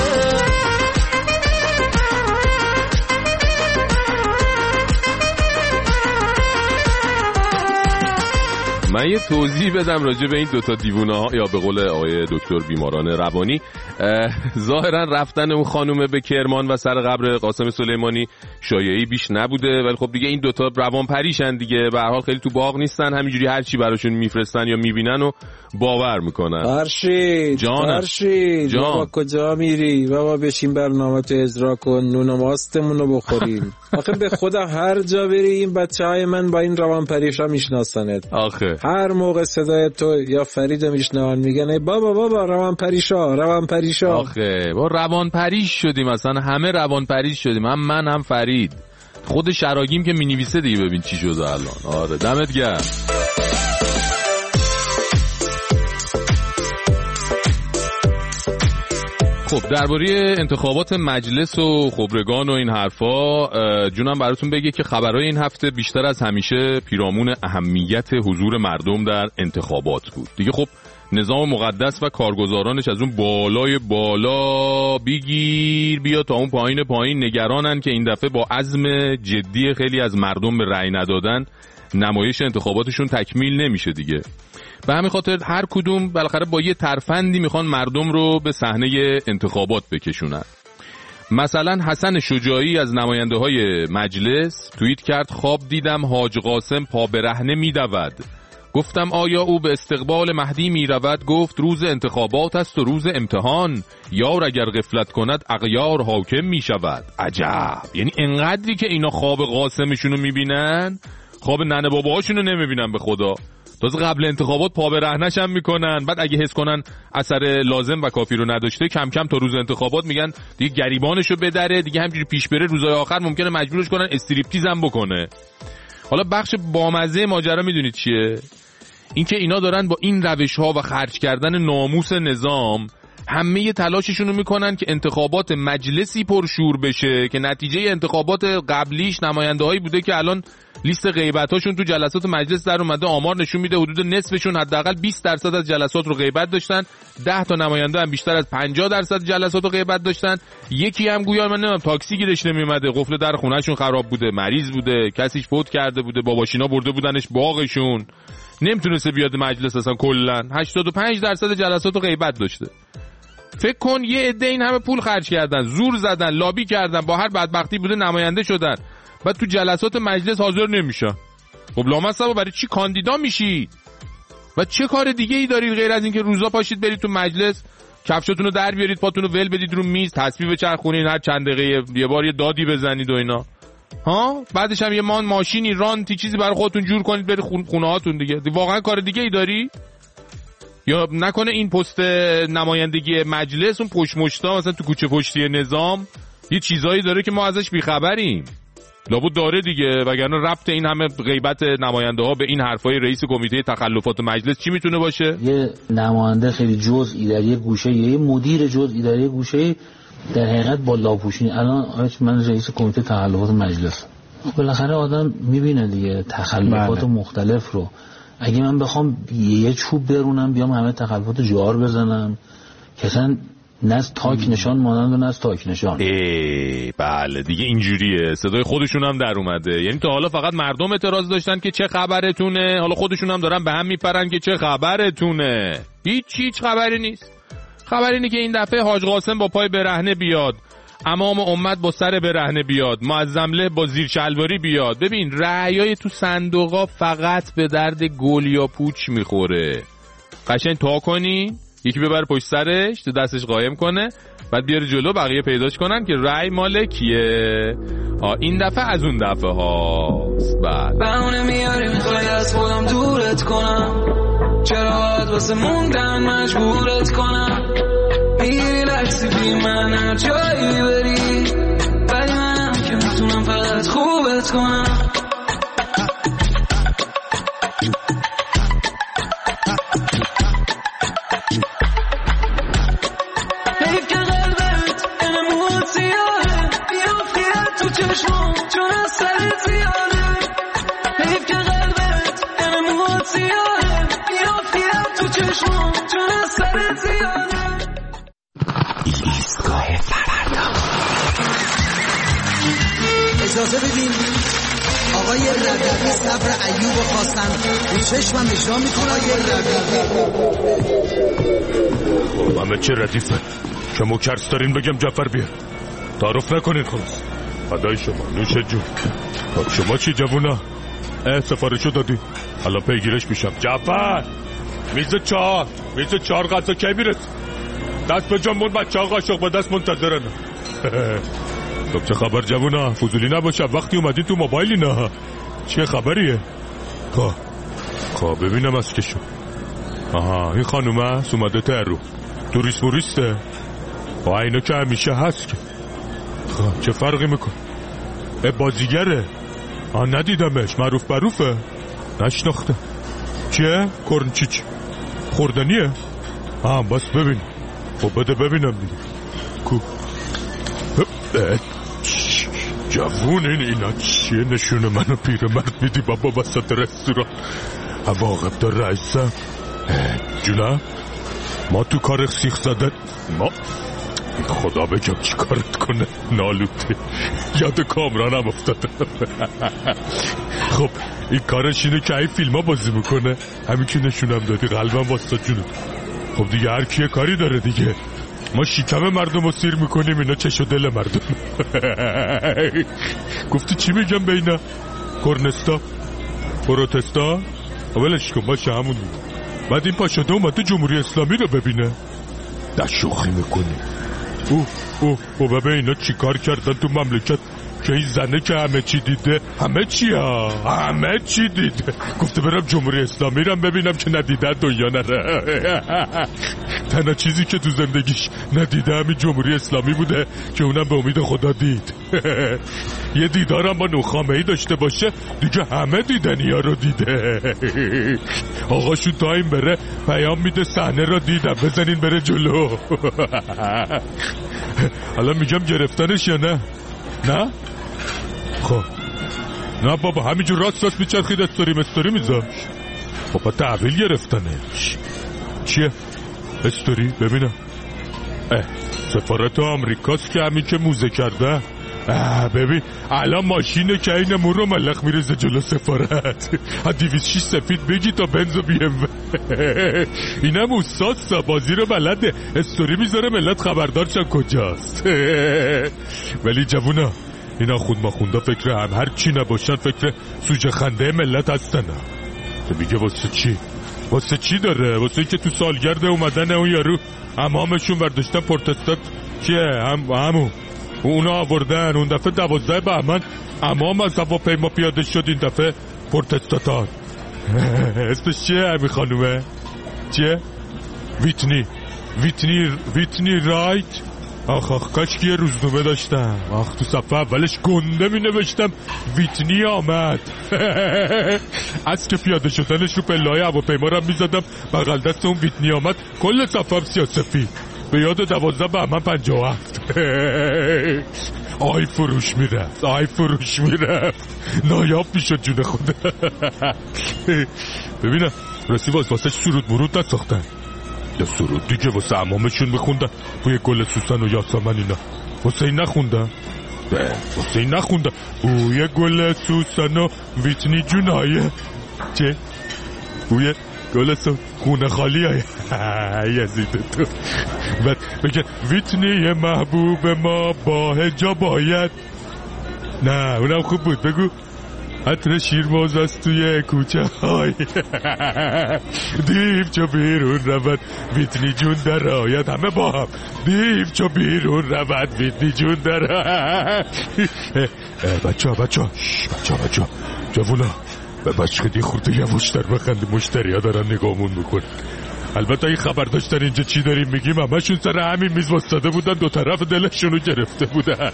من یه توضیح بدم راجع به این دوتا دیوونه ها، یا به قول آقای دکتر بیماران روانی. ظاهرا رفتن اون خانومه به کرمان و سر قبر قاسم سلیمانی شایعی بیش نبوده، ولی خب دیگه این دوتا روان پریشن دیگه، به هر حال خیلی تو باغ نیستن، همینجوری هر چی براشون میفرستن یا میبینن و باور میکنن. فرشید جانم فرشید جان. بابا کجا میری؟ بابا بشین برنامه تو اجرا کن، نون و ماستمون رو بخوریم. آخه به خدا هر جا بری این بچه های من با این روان پریشا میشناسنت. آخه هر موقع صدای تو یا فرید میشنون میگن ای بابا بابا روان پریشا روان پریشا. آخه با روان پریش شدیم، اصلا همه روان پریش شدیم، هم من هم فرید. خود شراگیم که مینویسه دیگه ببین چی شده الان. آره دمت گرم. خب درباره انتخابات مجلس و خبرگان و این حرفا جونم براتون بگه که خبرهای این هفته بیشتر از همیشه پیرامون اهمیت حضور مردم در انتخابات بود. دیگه خب نظام مقدس و کارگزارانش از اون بالای بالا بگیر بیا تا اون پایین پایین نگرانن که این دفعه با عزم جدی خیلی از مردم به رأی ندادن نمایش انتخاباتشون تکمیل نمیشه دیگه. به همین خاطر هر کدوم بالاخره با یه ترفندی میخوان مردم رو به صحنه انتخابات بکشونن. مثلا حسن شجاعی از نماینده های مجلس توییت کرد خواب دیدم حاج قاسم پا برهنه میدود. گفتم آیا او به استقبال مهدی میرود؟ گفت روز انتخابات است و روز امتحان، یار اگر غفلت کند اغیار حاکم میشود. عجب، یعنی انقدری که اینا خواب قاسمشونو میبینن خواب ننه باباهاشونو نمیبینن به خدا. تازه قبل انتخابات پا به رهنش هم میکنن، بعد اگه حس کنن اثر لازم و کافی رو نداشته کم کم تا روز انتخابات میگن دیگه گریبانشو بدره، دیگه همینجوری پیش بره روزهای آخر ممکنه مجبورش کنن استریپتیز هم بکنه. حالا بخش بامزه ماجرا میدونید چیه؟ اینکه اینا دارن با این روش ها و خرج کردن ناموس نظام همه تلاششون رو میکنن که انتخابات مجلسی پرشور بشه که نتیجه انتخابات قبلیش نماینده‌هایی بوده که الان لیست غیبتاشون تو جلسات مجلس در اومده. آمار نشون میده حدود نصفشون حداقل بیست درصد از جلسات رو غیبت داشتن، ده تا نماینده هم بیشتر از پنجاه درصد جلسات رو غیبت داشتن. یکی هم گویا من نمیدونم تاکسی گیرش نمیومده، قفل در خونهشون خراب بوده، مریض بوده، کسیش فوت کرده بوده، باباشینا برده بودنش باغشون، نمیتونسته بیاد مجلس اصلا. کلا هشتاد و پنج درصد جلسات رو غیبت داشته. فکر کن یه عده این همه پول خرج کردن، زور زدن، لابی کردن، با هر بدبختی بوده نماینده شدن، بعد تو جلسات مجلس حاضر نمیشن. خب لامصبا برای چی کاندیدا میشی؟ و چه کار دیگه ای دارید غیر از این که روزا پاشید برید تو مجلس کفشاتونو در بیارید، پاتونو ول بدید رو میز، تسبیح بچرخونید، هر چند دقیقه یه بار یه دادی بزنید و اینا ها؟ بعدش هم یه مان ماشینی رانتی چیزی برای خودتون جور کنید برید خونه هاتون دیگه. واقعا کار دیگه ای داری؟ یا نکنه این پست نمایندگی مجلس اون پشت مشتا مثلا تو کوچه پشتی نظام یه چیزایی داره که ما ازش بیخبریم؟ لابد داره دیگه، وگرنه ربط این همه غیبت نماینده ها به این حرفای رئیس کمیته تخلفات مجلس چی میتونه باشه؟ یه نماینده خیلی جزئی در یه گوشه، یه مدیر جزئی در یه گوشه، در حقیقت با لاپوشی. الان من رئیس کمیته تخلفات مجلس، بالاخره آدم میبینه دیگه تخلفات بله. مختلف رو. اگه من بخوام یه چوب برونم بیام همه تخلفات جوار بزنم که اصلا نه از تاک نشان مانند و نه از تاک نشان. ای بله دیگه اینجوریه. صدای خودشون هم در اومده. یعنی تا حالا فقط مردم اعتراض داشتن که چه خبرتونه، حالا خودشون هم دارن به هم میپرن که چه خبرتونه. هیچ هیچ خبری نیست. خبر اینه که این دفعه حاج قاسم با پای برهنه بیاد، امام امت با سر برهنه بیاد، معظمله با زیر شلواری بیاد. ببین رأیای تو صندوقا فقط به درد گل یا پوچ میخوره. قشنگ تا کنی یکی ببره پشت سرش تو دستش قایم کنه، بعد بیاره جلو بقیه پیداش کنن که رأی مال کیه. ها این دفعه از اون دفعه هاست. بعد بهونه میاری میخوای از خودم دورت کنم، چرا باید واسه موندن مجبورت کنم؟ میری لحظی بی من هر جایی بری، ولی منم که میتونم فقط خوبت کنم. اجازه بدین آقای ربیعی صبر ایوب خواستن به چشمم اجرا میکنه. آقای ربیعی همه چه ردیفه که مکرس دارین بگم جعفر بیار تعارف نکنین خلاص. فدای شما نوش جون. شما چی جوونا؟ اه سفارشو دادی حالا پیگیرش میشم. جعفر میز چهار میز چهار غذا کی میرس؟ دست به جنبون بچه ها قاشق با دست منتظرن. خب چه خبر جوونا؟ فضولی نباشه وقتی اومدی تو موبایلی نه چه خبریه؟ خواه خواه ببینم از که شو. آها این خانومه هست اومده ترو توریست موریسته با اینو که همیشه هست که. خواه چه فرقی میکن؟ اه بازیگره. آه ندیدمش معروف بروفه نشناخته. چیه؟ کرنچیچ خوردنیه؟ آه بس ببین. خب بده ببینم دیگه. کو جوون این اینا چیه نشونه منو پیرمرد میدی بابا وسط رستوران؟ عواقب دار رئیسم جونه ما تو کار سیخ زدن ما خدا بگم چی کارت کنه نالوته یاد کامرانم افتاده. خب این کارش اینه که این فیلم ها بازی میکنه همین که نشونم دادی قلبم واسه جونه. خب دیگه هر کیه کاری داره دیگه. ما شکم مردم رو سیر میکنیم اینا چش و دل مردم. گفتی چی میگم به اینا؟ کرنستا پروتستا اولش کن باشه همون دیگه. بعد این پاشده اومده جمهوری اسلامی رو ببینه در شوخی میکنی. اوه اوه اوه ببین اینا چی کار کردن تو مملکت که این زنه که همه چی دیده همه چی ها همه چی دیده گفته برم جمهوری اسلامی رو ببینم که ندیده دنیا نره. تنها چیزی که تو زندگیش ندیده همین جمهوری اسلامی بوده که اونم به امید خدا دید. یه دیدارم با نوخامه‌ای داشته باشه دیگه همه دیدنی ها رو دیده. آقاشون تایم بره پیام میده صحنه رو دیدم بزنین بره جلو. حالا میگم گرفتنش یا نه؟ نه؟ خب نه بابا همینجور راست راست میچرخید استوری مستوری میذاش. بابا تحویل گرفتنش چیه؟ استوری ببینم. اه سفارت آمریکاست که همین که موزه کرده. اه ببین الان ماشینه که این مون رو ملخ میرزه جلو سفارت. دیویز شیش سفید بگی تا بنز و بی ام. اینم استاد بازی رو بلده استوری میذاره ملت خبردار شن کجاست. ولی جوونا اینا خود ما خونده فکر هم هر چی نباشن فکر سوژه خنده ملت هستن. تو میگه واسه چی؟ واسه چی داره؟ واسه این که تو سالگرد اومدن اون یارو امامشون برداشتن پروتستان چیه؟ هم همون اونا آوردن اون دفعه دوازده بهمن امام از هواپیما پیاده شد این دفعه پروتستاتان. اسمش چیه همین خانومه؟ چیه؟ ویتنی ویتنی ویتنی رایت. آخ آخ کاش که یه روزنامه داشتم. آخ تو صفحه اولش گنده می نوشتم ویتنی آمد. از که پیاده شدنش رو پله‌های هواپیما رو می زدم بغل دست اون ویتنی آمد کل صفحه سیاسفید به یاد دوازده بهمن پنجاه و هفت. آی فروش میرفت آی فروش میرفت نایاب میشد جون خدا. ببینم راستی واسه واسه سرود مرود نساختن یا سرود دیگه واسه امامشون میخوندن بوی گل سوسن و یاسمن اینا واسه این نخوندن؟ واسه این نخوندن بوی گل سوسن و ویتنی جونایه چه؟ بوی گل سوسن خونه خالی های یزید تو بعد بگه ویتنی محبوب ما با هجاب باید. نه اونم خوب بود بگو عطر شیرموز است توی کوچه های دیو چو بیرون رود ویتنی جون در آید. همه با هم دیو چو بیرون رود ویتنی جون در آید. بچه ها بچه ها بچه ها بچه ها جوونا بچه دی خورده یواشتر بخند مشتری ها دارن نگامون میکن. البته این خبر داشتن اینجا چی داریم میگیم همشون سر همین میز وستاده بودن دو طرف دلشونو گرفته بودن.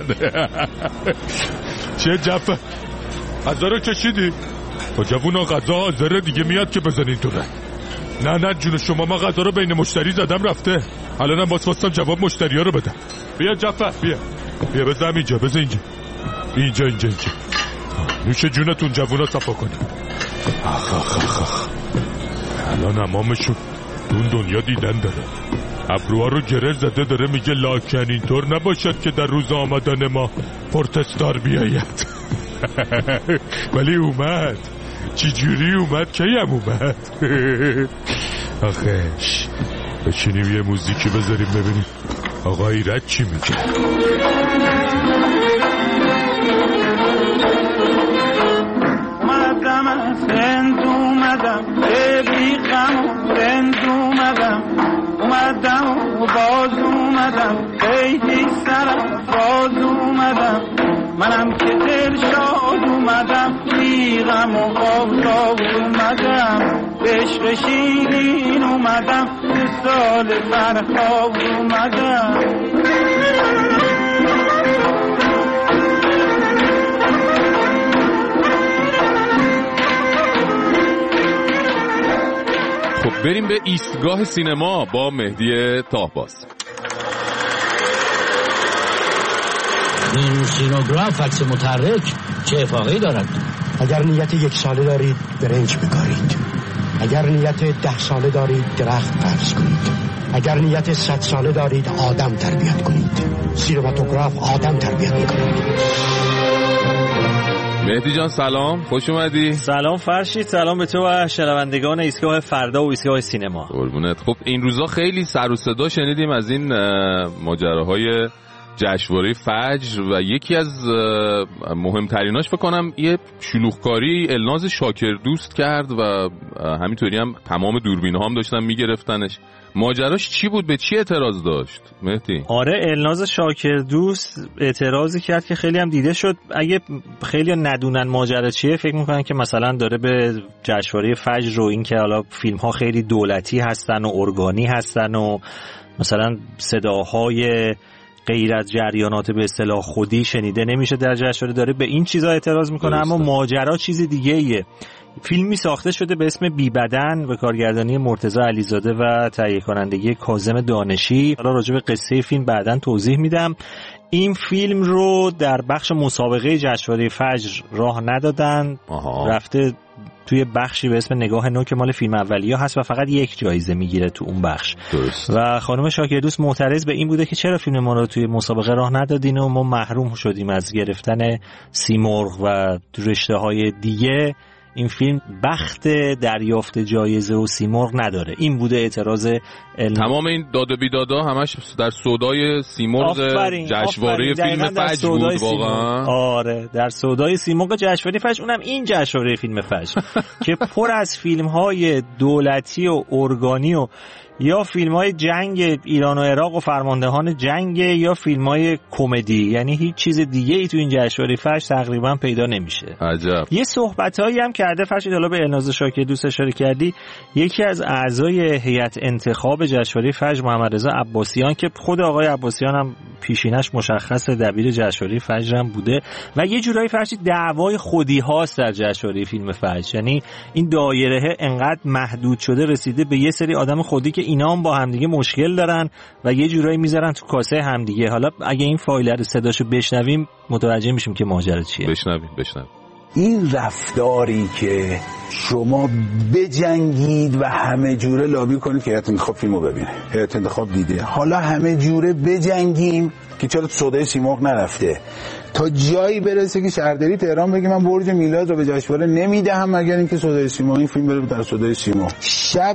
چه جفه غذا رو کشیدی؟ با جوونا غذا حاضره دیگه میاد که بزنین تو رنگ. نه نه جون شما ما غذا رو بین مشتری زدم رفته الانم باز خواستم جواب مشتری ها رو بدم. بیا جفه بیا بیا بزن اینجا بزن اینجا اینجا اینجا اینجا نوش جونتون جوونا صفا کنی. آخ آخ آخ آخ الان امامشون اون دنیا دیدن داره ابروها رو گره زده داره میگه لاکن اینطور نباشد که در روز آمدن ما پروتستار بیاید. ولی اومد. چی جوری اومد؟ کی هم اومد؟ آخش بچینیم یه موزیکی بذاریم ببینیم آقا ایرج چی میگه. اومدم از هند اومدم به بیخم و رند اومدم اومدم و باز اومدم خیلی سرم باز اومدم منم که دل شاد اومدم بیغم و آفتاب اومدم عشق شیرین اومدم به سال فرخاب اومدم. خب بریم به ایستگاه سینما با مهدی تاهباز. این سینوگراف عکس متحرک چه افاقه‌ای دارد؟ اگر نیت یک ساله دارید برنج بکارید، اگر نیت ده ساله دارید درخت فرض کنید، اگر نیت صد ساله دارید آدم تربیت کنید. سینماتوگراف آدم تربیت میکنید. مهدی جان سلام، خوش اومدی. سلام فرشید، سلام به تو و شنوندگان ایستگاه فردا و ایستگاه سینما. قربونت. خب این روزا خیلی سر و صدا شنیدیم از این ماجراهای جشنواره فجر و یکی از مهمتریناش فکر کنم یه شلوغکاری الناز شاکردوست کرد و همینطوری هم تمام دوربین‌ها هم داشتن میگرفتنش. ماجراش چی بود؟ به چی اعتراض داشت مهدی؟ آره الناز شاکردوست اعتراضی کرد که خیلی هم دیده شد. اگه خیلی ندونن ماجرا چیه فکر میکنن که مثلا داره به جشنواره فجر رو این که حالا فیلم‌ها خیلی دولتی هستن و ارگانی هستن و مثلا صداهای غیر از جریانات به اصطلاح خودی شنیده نمیشه در جشنواره، داره به این چیزا اعتراض میکنه. اما ماجرا چیز دیگه ایه. فیلمی ساخته شده به اسم بی بدن به کارگردانی مرتضی علیزاده و تهیه کنندگی کاظم دانشی. حالا راجع به قصه فیلم بعداً توضیح میدم. این فیلم رو در بخش مسابقه جشنواره فجر راه ندادن. آها. رفته توی بخشی به اسم نگاه نو که مال فیلم اولیه هست و فقط یک جایزه میگیره تو اون بخش. درست. و خانم شاکردوست معترض به این بوده که چرا فیلم ما رو توی مسابقه راه ندادین و ما محروم شدیم از گرفتن سیمرغ و رشته‌های دیگه. این فیلم بخت دریافت جایزه و سیمرغ نداره. این بوده اعتراض علم. تمام این داد و بیدادا همش در سودای سیمرغ جشنواره فیلم فجر بود واقعا. آره در سودای سیمرغ جشنواره فجر، اونم این جشنواره فیلم فجر که پر از فیلم‌های دولتی و ارگانی و یا فیلم‌های جنگ ایران و عراق و فرماندهان جنگ یا فیلم‌های کمدی، یعنی هیچ چیز دیگه ای تو این جشنواره فجر تقریبا پیدا نمیشه. عجب. یه صحبتایی هم کرده فرشید، حالا به الناز شاکردوست اشاره کردی، یکی از اعضای هیئت انتخاب جشنواره فجر محمد رضا عباسیان که خود آقای عباسیان هم پیشینش مشخص دبیر جشنواره فجر هم بوده و یه جورایی فرشید دعوای خودی هاست در جشنواره فیلم فجر، یعنی این دایره انقدر محدود شده رسیده به یه سری آدم خودی که اینا هم با همدیگه مشکل دارن و یه جورایی میذارن تو کاسه همدیگه. حالا اگه این فایل رو صداشو بشنویم متوجه میشیم که ماجرا چیه. بشنویم بشنویم. این رفتاری که شما بجنگید و همه جوره لابی کنید که هیئت انتخاب فیلمو ببینه، هیئت انتخاب دیده، حالا همه جوره بجنگیم که چرا سودای سیمرغ نرفته، تا جایی برسه که شهرداری تهران بگه من برج میلاد رو به جشنواره نمیدهم مگر اینکه سودای سیمرغ این فیلم بره در سودای سیمرغ. شب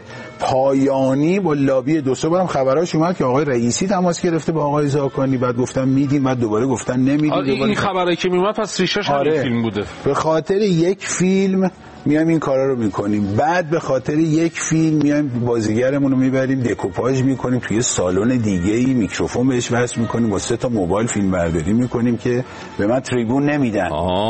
پایانی با لابی دو سه بارم خبراش اومد که آقای رئیسی تماس گرفته با آقای زاکانی، بعد گفتن میدیم، بعد دوباره گفتن نمیدیم. این خبرایی که میومد پس ریشش همین آره. فیلم بوده. به خاطر یک فیلم میایم این کارا رو میکنیم، بعد به خاطر یک فیلم میایم بازیگرمون رو میبریم دکوپاژ میکنیم توی سالن دیگه‌ای، میکروفون بهش وصل میکنیم، با سه تا موبایل فیلم برداری میکنیم که به من تریبون نمیدن.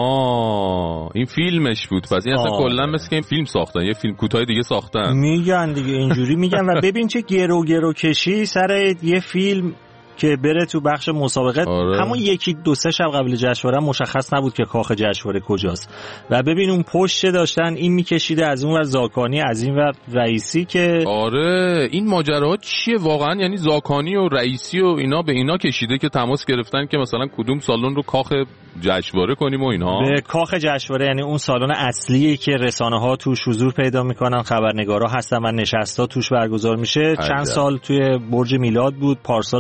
آه این فیلمش بود. پس این اصلا کلا مثل که این فیلم ساختن، یه فیلم کوتاه دیگه ساختن میگن دیگه، اینجوری میگن. و ببین چه گرو گرو کشی سر یه فیلم که بره تو بخش مسابقه. آره. همون یکی دو سه شب قبل جشنواره مشخص نبود که کاخ جشنواره کجاست و ببین اون پشت داشتن این میکشیده از اون ور زاکانی از این ور رئیسی که آره این ماجراها چیه واقعا؟ یعنی زاکانی و رئیسی و اینا به اینا کشیده که تماس گرفتن که مثلا کدوم سالن رو کاخ جشنواره کنیم و اینها. به کاخ جشنواره یعنی اون سالن اصلی که رسانه ها توش حضور پیدا میکنن، خبرنگارا هستن و نشستا توش برگزار میشه. عجب. چند سال توی برج میلاد بود، پارسال توی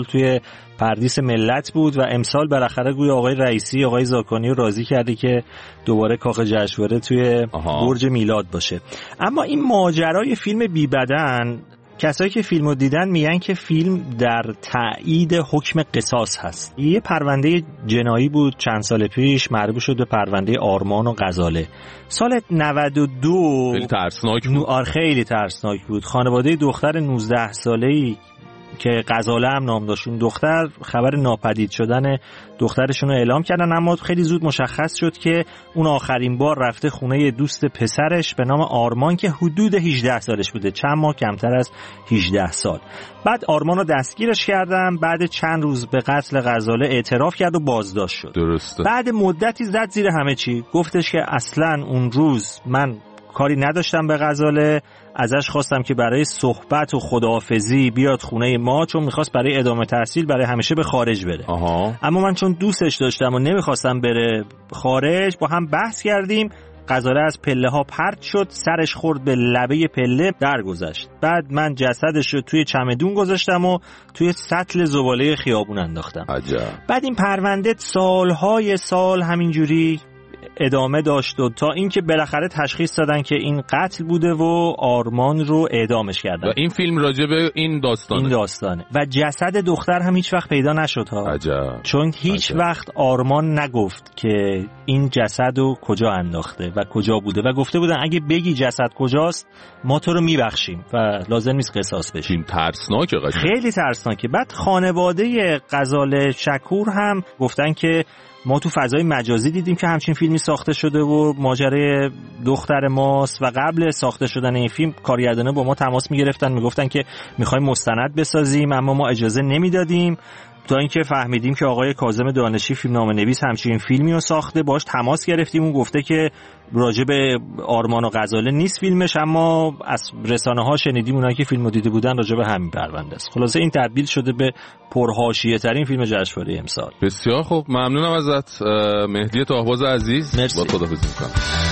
پردیس ملت بود و امسال بالاخره گویا آقای رئیسی آقای زاکانی راضی کرده که دوباره کاخ جشنواره توی برج میلاد باشه. اما این ماجرای فیلم بی بدن، کسایی که فیلمو دیدن میگن که فیلم در تایید حکم قصاص هست. یه پرونده جنایی بود چند سال پیش مربوط شد به پرونده آرمان و غزاله. سال نود و دو خیلی ترسناک بود. آره خیلی ترسناک بود. خانواده دختر نوزده ساله‌ای که غزاله هم نام داشت، اون دختر خبر ناپدید شدن دخترشون رو اعلام کردن، اما خیلی زود مشخص شد که اون آخرین بار رفته خونه دوست پسرش به نام آرمان که حدود هجده سالش بوده، چند ماه کمتر از هجده سال. بعد آرمان رو دستگیرش کردن، بعد چند روز به قتل غزاله اعتراف کرد و بازداشت شد. درسته. بعد مدتی زد زیر همه چی، گفتش که اصلاً اون روز من کاری نداشتم به غزاله، ازش خواستم که برای صحبت و خداحافظی بیاد خونه ما، چون میخواست برای ادامه تحصیل برای همیشه به خارج بره. آها. اما من چون دوستش داشتم و نمیخواستم بره خارج، با هم بحث کردیم. غزاله از پله ها پرت شد، سرش خورد به لبه پله، درگذشت. بعد من جسدش رو توی چمدون گذاشتم و توی سطل زباله خیابون انداختم. عجب. بعد این پرونده سالهای سال همینجوری ادامه داشت و تا اینکه بالاخره تشخیص دادن که این قتل بوده و آرمان رو اعدامش کردن. و این فیلم راجع به این داستانه. این داستانه. و جسد دختر هم هیچ وقت پیدا نشد ها. عجب. چون هیچ عجب. وقت آرمان نگفت که این جسد رو کجا انداخته و کجا بوده و گفته بودن اگه بگی جسد کجاست ما تو رو میبخشیم و لازم نیست قصاص بشیم. ترسناکه قضیه. خیلی ترسناکه. بعد خانواده غزاله شکور هم گفتن که ما تو فضای مجازی دیدیم که همچین فیلمی ساخته شده و ماجرای دختر ماست و قبل ساخته شدن این فیلم کارگردانا با ما تماس میگرفتن میگفتن که میخوایم مستند بسازیم اما ما اجازه نمیدادیم، تا اینکه فهمیدیم که آقای کاظم دانشی فیلمنامه نویس همچین فیلمی رو ساخته، باش تماس گرفتیم، اون گفته که راجع به آرمان و غزاله نیست فیلمش، اما از رسانه ها شنیدیم اونایی که فیلمو دیده بودن راجع به همین پرونده است. خلاصه این تبدیل شده به پرحاشیه ترین فیلم جشنواره امسال. بسیار خوب، ممنونم ازت مهدی تاهباز عزیز. مرسی. با خداحافظی می‌کنم.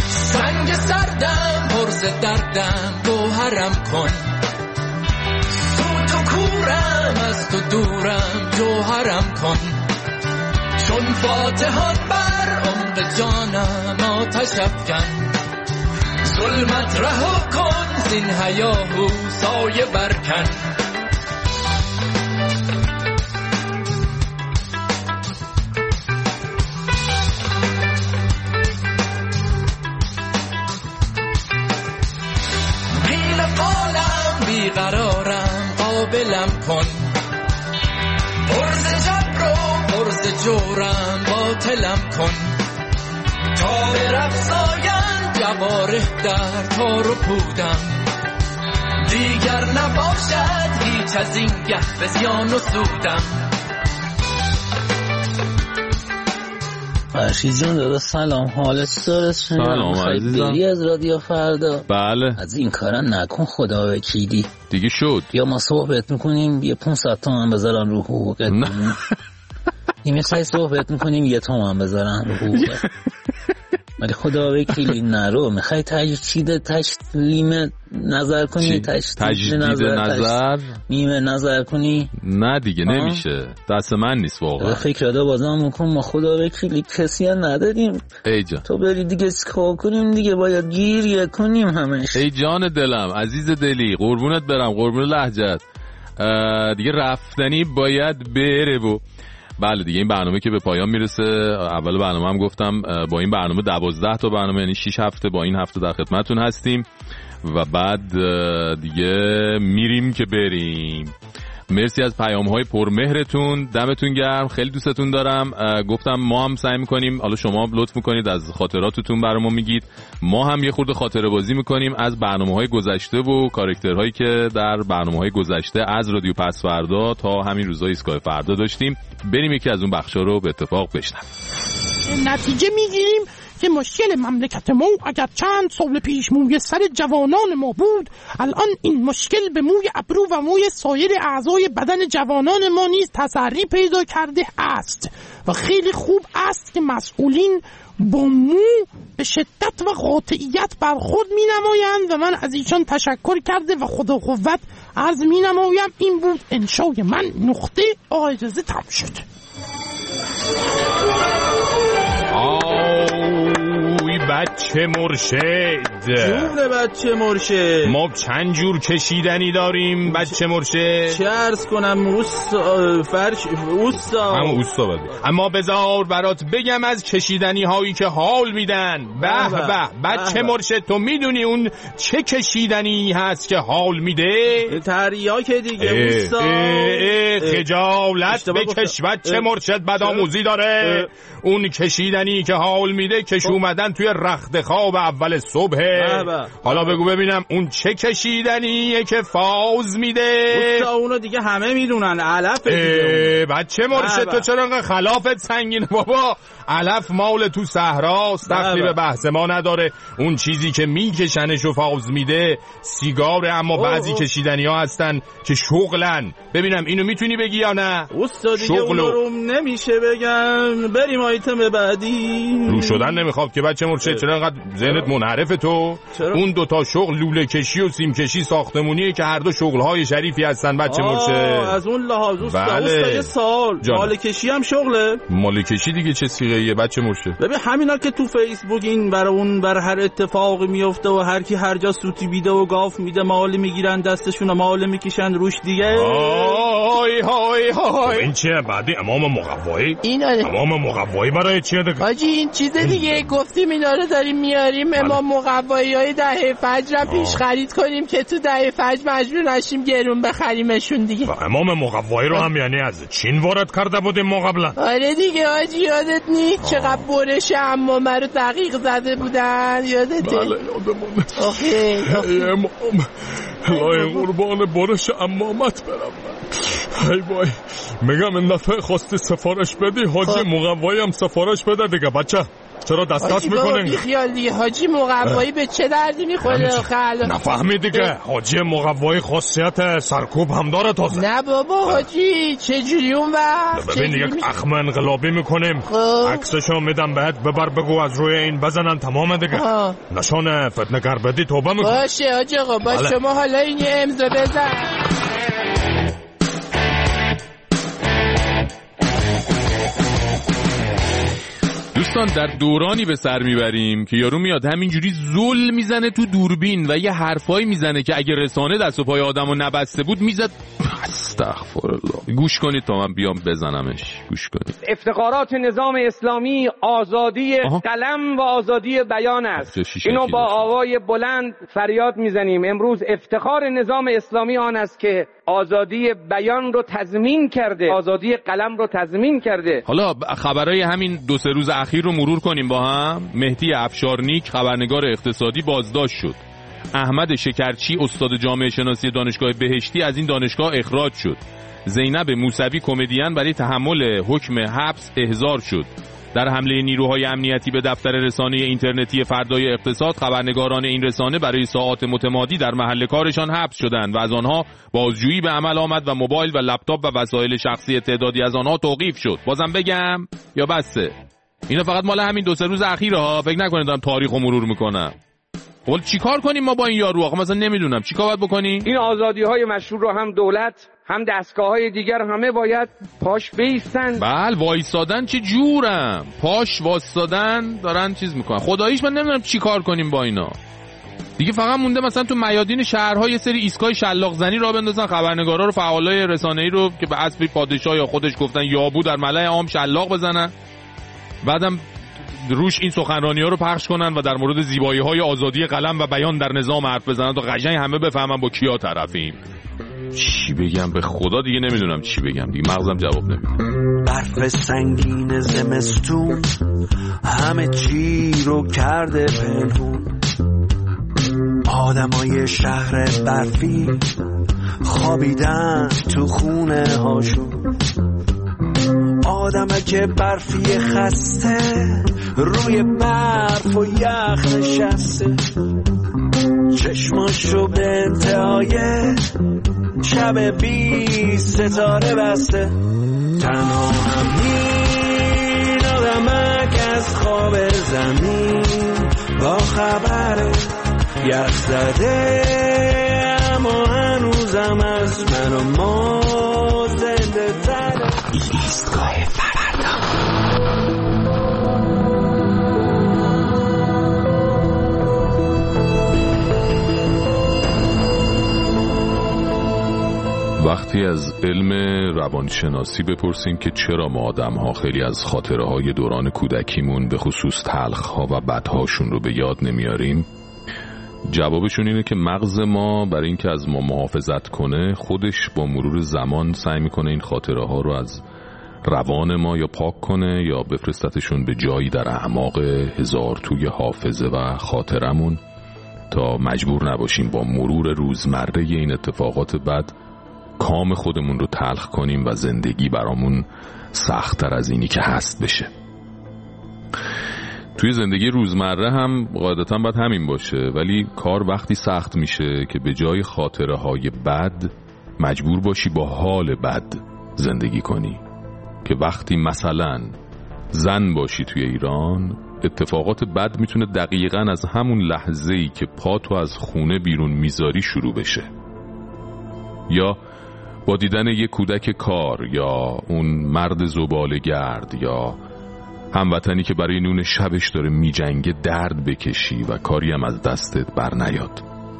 سنگ سردم پرز دردم گوهرم کن، تو تو کورم از تو دورم جوهرم کن، چون فاتحان بر عمق جانم آتش افکن، ظلمت رها کن زین هیاهو سایه برکن. بیل قالم بیقرارم قابلم کن، برز جبر و برز جورم باطلم کن، تا به رفضاین جواره در تار و پودم، دیگر نباشد هیچ از این گه به زیان و سودم. فرشید جون دادا سلام، حالت سرس شنیم؟ سلام عزیزم. بری از رادیو فردا؟ بله. از این کارا نکن خدا وکیلی. دیگه شد. یا ما صحبت میکنیم یه پونصد تومن بذارن رو حقوقت. نیمه سای صحبت میکنیم یه تومن بذارن رو حقوقت. ولی خدا وکیلی نرو، میخوای تجدید تسلیم نظر کنی؟ تجدید نظر, نظر؟ نیمه نظر کنی؟ نه دیگه نمیشه، دست من نیست واقعا. فکر ادا بازم میکن، ما خدا وکیلی کسی نداریم. ای جان تو بری دیگه چیکار کنیم دیگه، باید گیریه کنیم همش. ای جان دلم عزیز دلی، قربونت برم، قربون لهجت، دیگه رفتنی باید بره. و بله دیگه این برنامه که به پایان میرسه. اول برنامه هم گفتم با این برنامه دوازده تا برنامه یعنی شش هفته با این هفته در خدمتتون هستیم و بعد دیگه میریم که بریم. مرسی از پیام‌های پرمهرتون، دمتون گرم، خیلی دوستتون دارم. گفتم ما هم سعی می‌کنیم، حالا شما لطف می‌کنید از خاطراتتون برامون میگید، ما هم یه خورده خاطره بازی می‌کنیم از برنامه‌های گذشته و کاراکترهایی که در برنامه‌های گذشته از رادیو پس فردا تا همین روزای ایستگاه فردا داشتیم. بریم یکی از اون بخشا رو به اتفاق بشنویم. نتیجه میگیریم که مشکل مملکت ما اگر چند سال پیش موی سر جوانان ما بود، الان این مشکل به موی ابرو و موی سایر اعضای بدن جوانان ما نیز تسری پیدا کرده است و خیلی خوب است که مسئولین با مو به شدت و قاطعیت برخورد می نمایند و من از ایشان تشکر کرده و خدا قوت عرض می نمایم. این بود انشای من. نقطه. آقای اجازه تمام شد. آوی بچه مرشد، جون بچه مرشد، ما چند جور کشیدنی داریم بچه مرشد؟ چه عرض کنم اوستا فرش اوستا همون اوستا بده. اما بذار برات بگم از کشیدنی هایی که حال میدن. به به بچه مرشد، تو میدونی اون چه کشیدنی هست که حال میده؟ تریاک دیگه اوستا. خجالت بکش بچه مرشد، بدآموزی داره. اون کشیدنی که حال میده کش اومدن توی رخت خواب اول صبح. حالا بگو ببینم اون چه kشیدنیه که فاز میده؟ اوستا اونو دیگه همه میدونن، علف دیگه. بچه مرشد تو چرا انقدر خلافت سنگینه بابا؟ علف مال تو صحراست، دخلی به بحث ما نداره. اون چیزی که میکشنش و فاز میده سیگاره. اما بعضی کشیدنی ها هستن که شغلن. ببینم اینو میتونی بگی یا نه؟ اوستا دیگه اون رو نمیشه بگم. بریم آیتم بعدی. رو شدن نمیخواد که بچه مرشد. چرا انقدر ذهنت منحرف تو؟ چرا؟ اون دوتا شغل لوله کشی و سیم کشی ساختمونیه که هر دو شغلهای شریفی هستن بچه مرشد. از اون لحاظ اوستا. بله. اوستا یه سال مال کشی هم شغله. مال کشی دیگه چه سیغه یه بچه مرشد؟ ببین همینا که تو فیسبوک این برای اون بر هر اتفاقی میفته و هر کی هر جا سوتی بیده و گاف میده مال میگیرن دستشون و مال میکشن روش دیگه. های های های این چیه بعدی امام مقوایی؟ این آره. امام مقوایی برای چیه دیگه؟ حاجی این چیز دیگه گفتیم اینا رو داریم میاریم امام مقوایی های دهه فجر رو پیش خرید کنیم که تو دهه فجر مجبور نشیم گرون بخریمشون دیگه. امام مقوایی رو هم یعنی از چین وارد کرده بودیم ما قبلا؟ آره دیگه حاجی یادت نیست چقدر برش امامه رو دقیق زده بودن؟ یادته؟ بله یادمونه. آخه امام لای قربان برش امامت برم. ای وای میگم این دفعه خواستی سفارش بدی حاجی مقوایی هم سفارش بده دیگه. بچه چرا دستکش میکنین؟ بی خیال دیگه حاجی مقوایی به چه دردی میخوره؟ نفهمی دیگه حاجی مقوایی خاصیت سرکوب هم داره تازه. نه بابا حاجی چجوری اون وقت؟ ببین یک اخم انقلابی میکنیم، عکسشو میدم بهت ببر بگو از روی این بزنن تمام دیگه. نشان فتنه‌گر بدی توبه میکن. باشه حاجی آقا باشه. شما حالا این یه امضا بزن. دوستان در دورانی به سر میبریم که یارو میاد همینجوری زل میزنه تو دوربین و یه حرفایی میزنه که اگه رسانه دست و پای آدمو نبسته بود میزد. استغفرالله. گوش کنید تا من بیام بزنمش. گوش کنید. افتخارات نظام اسلامی آزادی آها. قلم و آزادی بیان است. اینو با آوای بلند فریاد میزنیم. امروز افتخار نظام اسلامی آن است که آزادی بیان رو تضمین کرده، آزادی قلم رو تضمین کرده. حالا خبرای همین دو سه روز اخیر رو مرور کنیم با هم. مهدی افشارنیک خبرنگار اقتصادی بازداشت شد. احمد شکرچی استاد جامعه شناسی دانشگاه بهشتی از این دانشگاه اخراج شد. زینب موسوی کمدین برای تحمل حکم حبس احضار شد. در حمله نیروهای امنیتی به دفتر رسانه اینترنتی فردای اقتصاد خبرنگاران این رسانه برای ساعات متمادی در محل کارشان حبس شدند و از آنها بازجویی به عمل آمد و موبایل و لپتاپ و وسایل شخصی تعدادی از آنها توقیف شد. بازم بگم یا بسه؟ اینا فقط مال همین دو سه روز اخیره ها. فکر نکنید دارم تاریخو مرور میکنم. ولی چیکار کنیم ما با این یارو؟ آخه مثلا نمیدونم چیکار باید بکنیم. این آزادی‌های مشروع رو هم دولت هم دستگاه‌های دیگر همه باید پاش بیستن. بله وایسادن چه جورم؟ پاش وایسادن دارن چیز میکنن. خداییش من نمیدونم چیکار کنیم با اینا. دیگه فقط مونده مثلا تو میادین شهرها یه سری ایستگاه شلاق زنی راه بندازن، خبرنگارا رو فعالای رسانه‌ای رو که به اسب پادشاه یا خودش گفتن یابو در ملأ عام شلاق بزنن. بعدم روش این سخنرانی‌ها رو پخش کنن و در مورد زیبایی‌های آزادی قلم و بیان در نظام حرف بزنن تا قشنگ همه بفهمن با کیا طرفیم. چی بگم به خدا دیگه نمیدونم چی بگم دیگه، مغزم جواب نمیده. برف سنگین زمستون همه چی رو کرده پنهون، آدمای شهر برفی خوابیدن تو خونه هاشون، آدمه که برفی خسته روی برف و یخ نشسته، چشماشو به انتهای شب بی ستاره بسته، تنها همین آدمک از خواب زمین خبره یخ زده اما هنوزم از من و ما زنده تره. ایستگاه فردا. وقتی از علم روانشناسی بپرسیم که چرا ما آدم ها خیلی از خاطره های دوران کودکیمون به خصوص تلخ ها و بدهاشون رو به یاد نمیاریم، جوابشون اینه که مغز ما برای اینکه از ما محافظت کنه خودش با مرور زمان سعی میکنه این خاطره ها رو از روان ما یا پاک کنه یا بفرستتشون به جایی در اعماق هزار توی حافظه و خاطرمون تا مجبور نباشیم با مرور روزمره این اتفاقات بد کام خودمون رو تلخ کنیم و زندگی برامون سخت‌تر از اینی که هست بشه. توی زندگی روزمره هم قاعدتاً باید همین باشه، ولی کار وقتی سخت میشه که به جای خاطره های بد مجبور باشی با حال بد زندگی کنی. که وقتی مثلا زن باشی توی ایران، اتفاقات بد میتونه دقیقاً از همون لحظه‌ای که پاتو از خونه بیرون میذاری شروع بشه. یا با دیدن یک کودک کار، یا اون مرد زباله‌گرد، یا هموطنی که برای نون شبش داره میجنگه درد بکشی و کاری هم از دستت بر نیاد.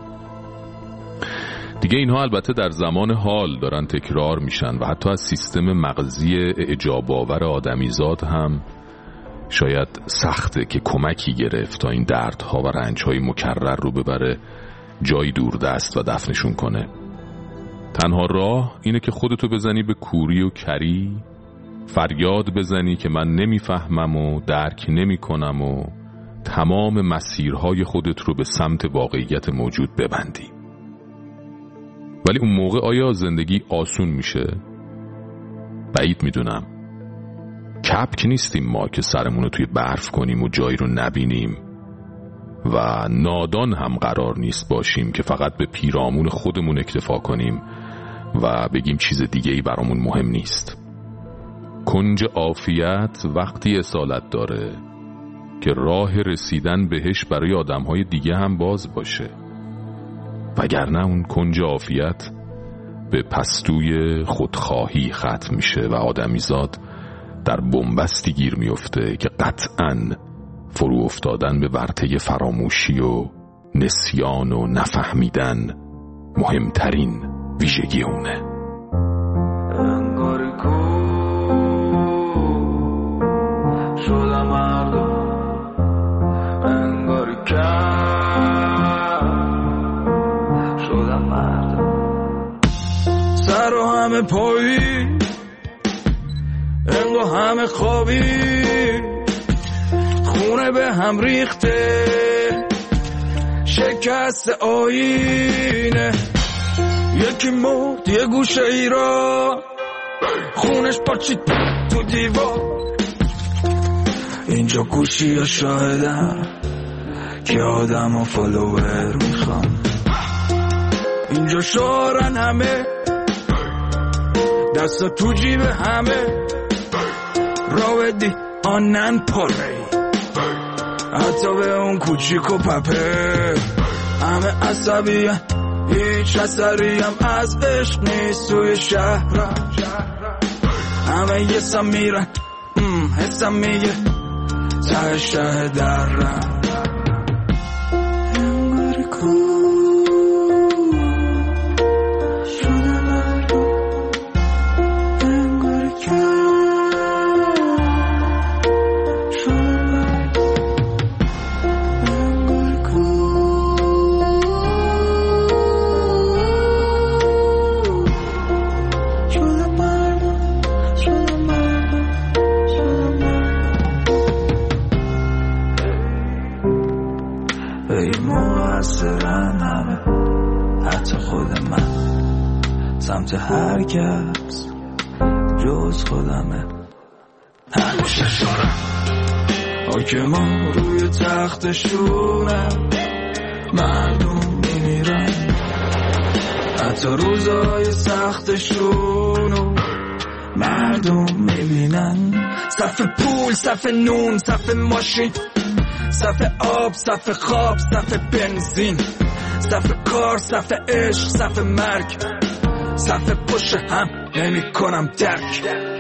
دیگه اینها البته در زمان حال دارن تکرار میشن و حتی از سیستم مغزی اعجاب آور آدمیزاد هم شاید سخته که کمکی گرفت تا این دردها و رنجهای مکرر رو ببره جایی دوردست و دفنشون کنه. تنها راه اینه که خودتو بزنی به کوری و کری، فریاد بزنی که من نمیفهمم و درک نمی کنم و تمام مسیرهای خودت رو به سمت واقعیت موجود ببندی. ولی اون موقع آیا زندگی آسون میشه؟ بعید میدونم. کپک نیستیم ما که سرمون رو توی برف کنیم و جایی رو نبینیم و نادان هم قرار نیست باشیم که فقط به پیرامون خودمون اکتفا کنیم و بگیم چیز دیگه‌ای برامون مهم نیست. کنج عافیت وقتی اصالت داره که راه رسیدن بهش برای آدمهای دیگه هم باز باشه، وگرنه اون کنج عافیت به پستوی خودخواهی ختم میشه و آدمیزاد در بنبستی گیر میفته که قطعاً فرو افتادن به ورطه فراموشی و نسیان و نفهمیدن مهمترین ویژگی اونه. انگاری کو شدم مردم، انگاری کم شدم مردم، سر و همه پایی انگار همه خوابی، خونه به هم ریخته شکست آینه، یکی مرد یه گوشه ای را خونش پاچید تو دیوار، اینجا گوشی ها شاهدم که آدم و فالوور میخوام، اینجا شارن همه دستا تو جیب همه، راودی آنن پاره حتی به اون کوچیک و پپه، همه عصبی هیچ اثری هم از عشق نیست توی شهرم، همه یه سم میرن حسم میگه ته شه درم، انگاری کو شده مردم، انگاری کم شده مردم، انگاری کو شده مردم، شده مردم، شده مردم. ای موثرن همه حتی خود من، سمت هر کس جز خودمه، همیشه شارم حاکمان روی تختشونم، مردم میمیرن حتی روزای سختشونو مردم میبینن، صف پول، صف نون، صف ماشین، صف آب، صف خواب، صف بنزین، صف کار، صف عشق، صف مرگ، صف پشت هم نمی کنم درک.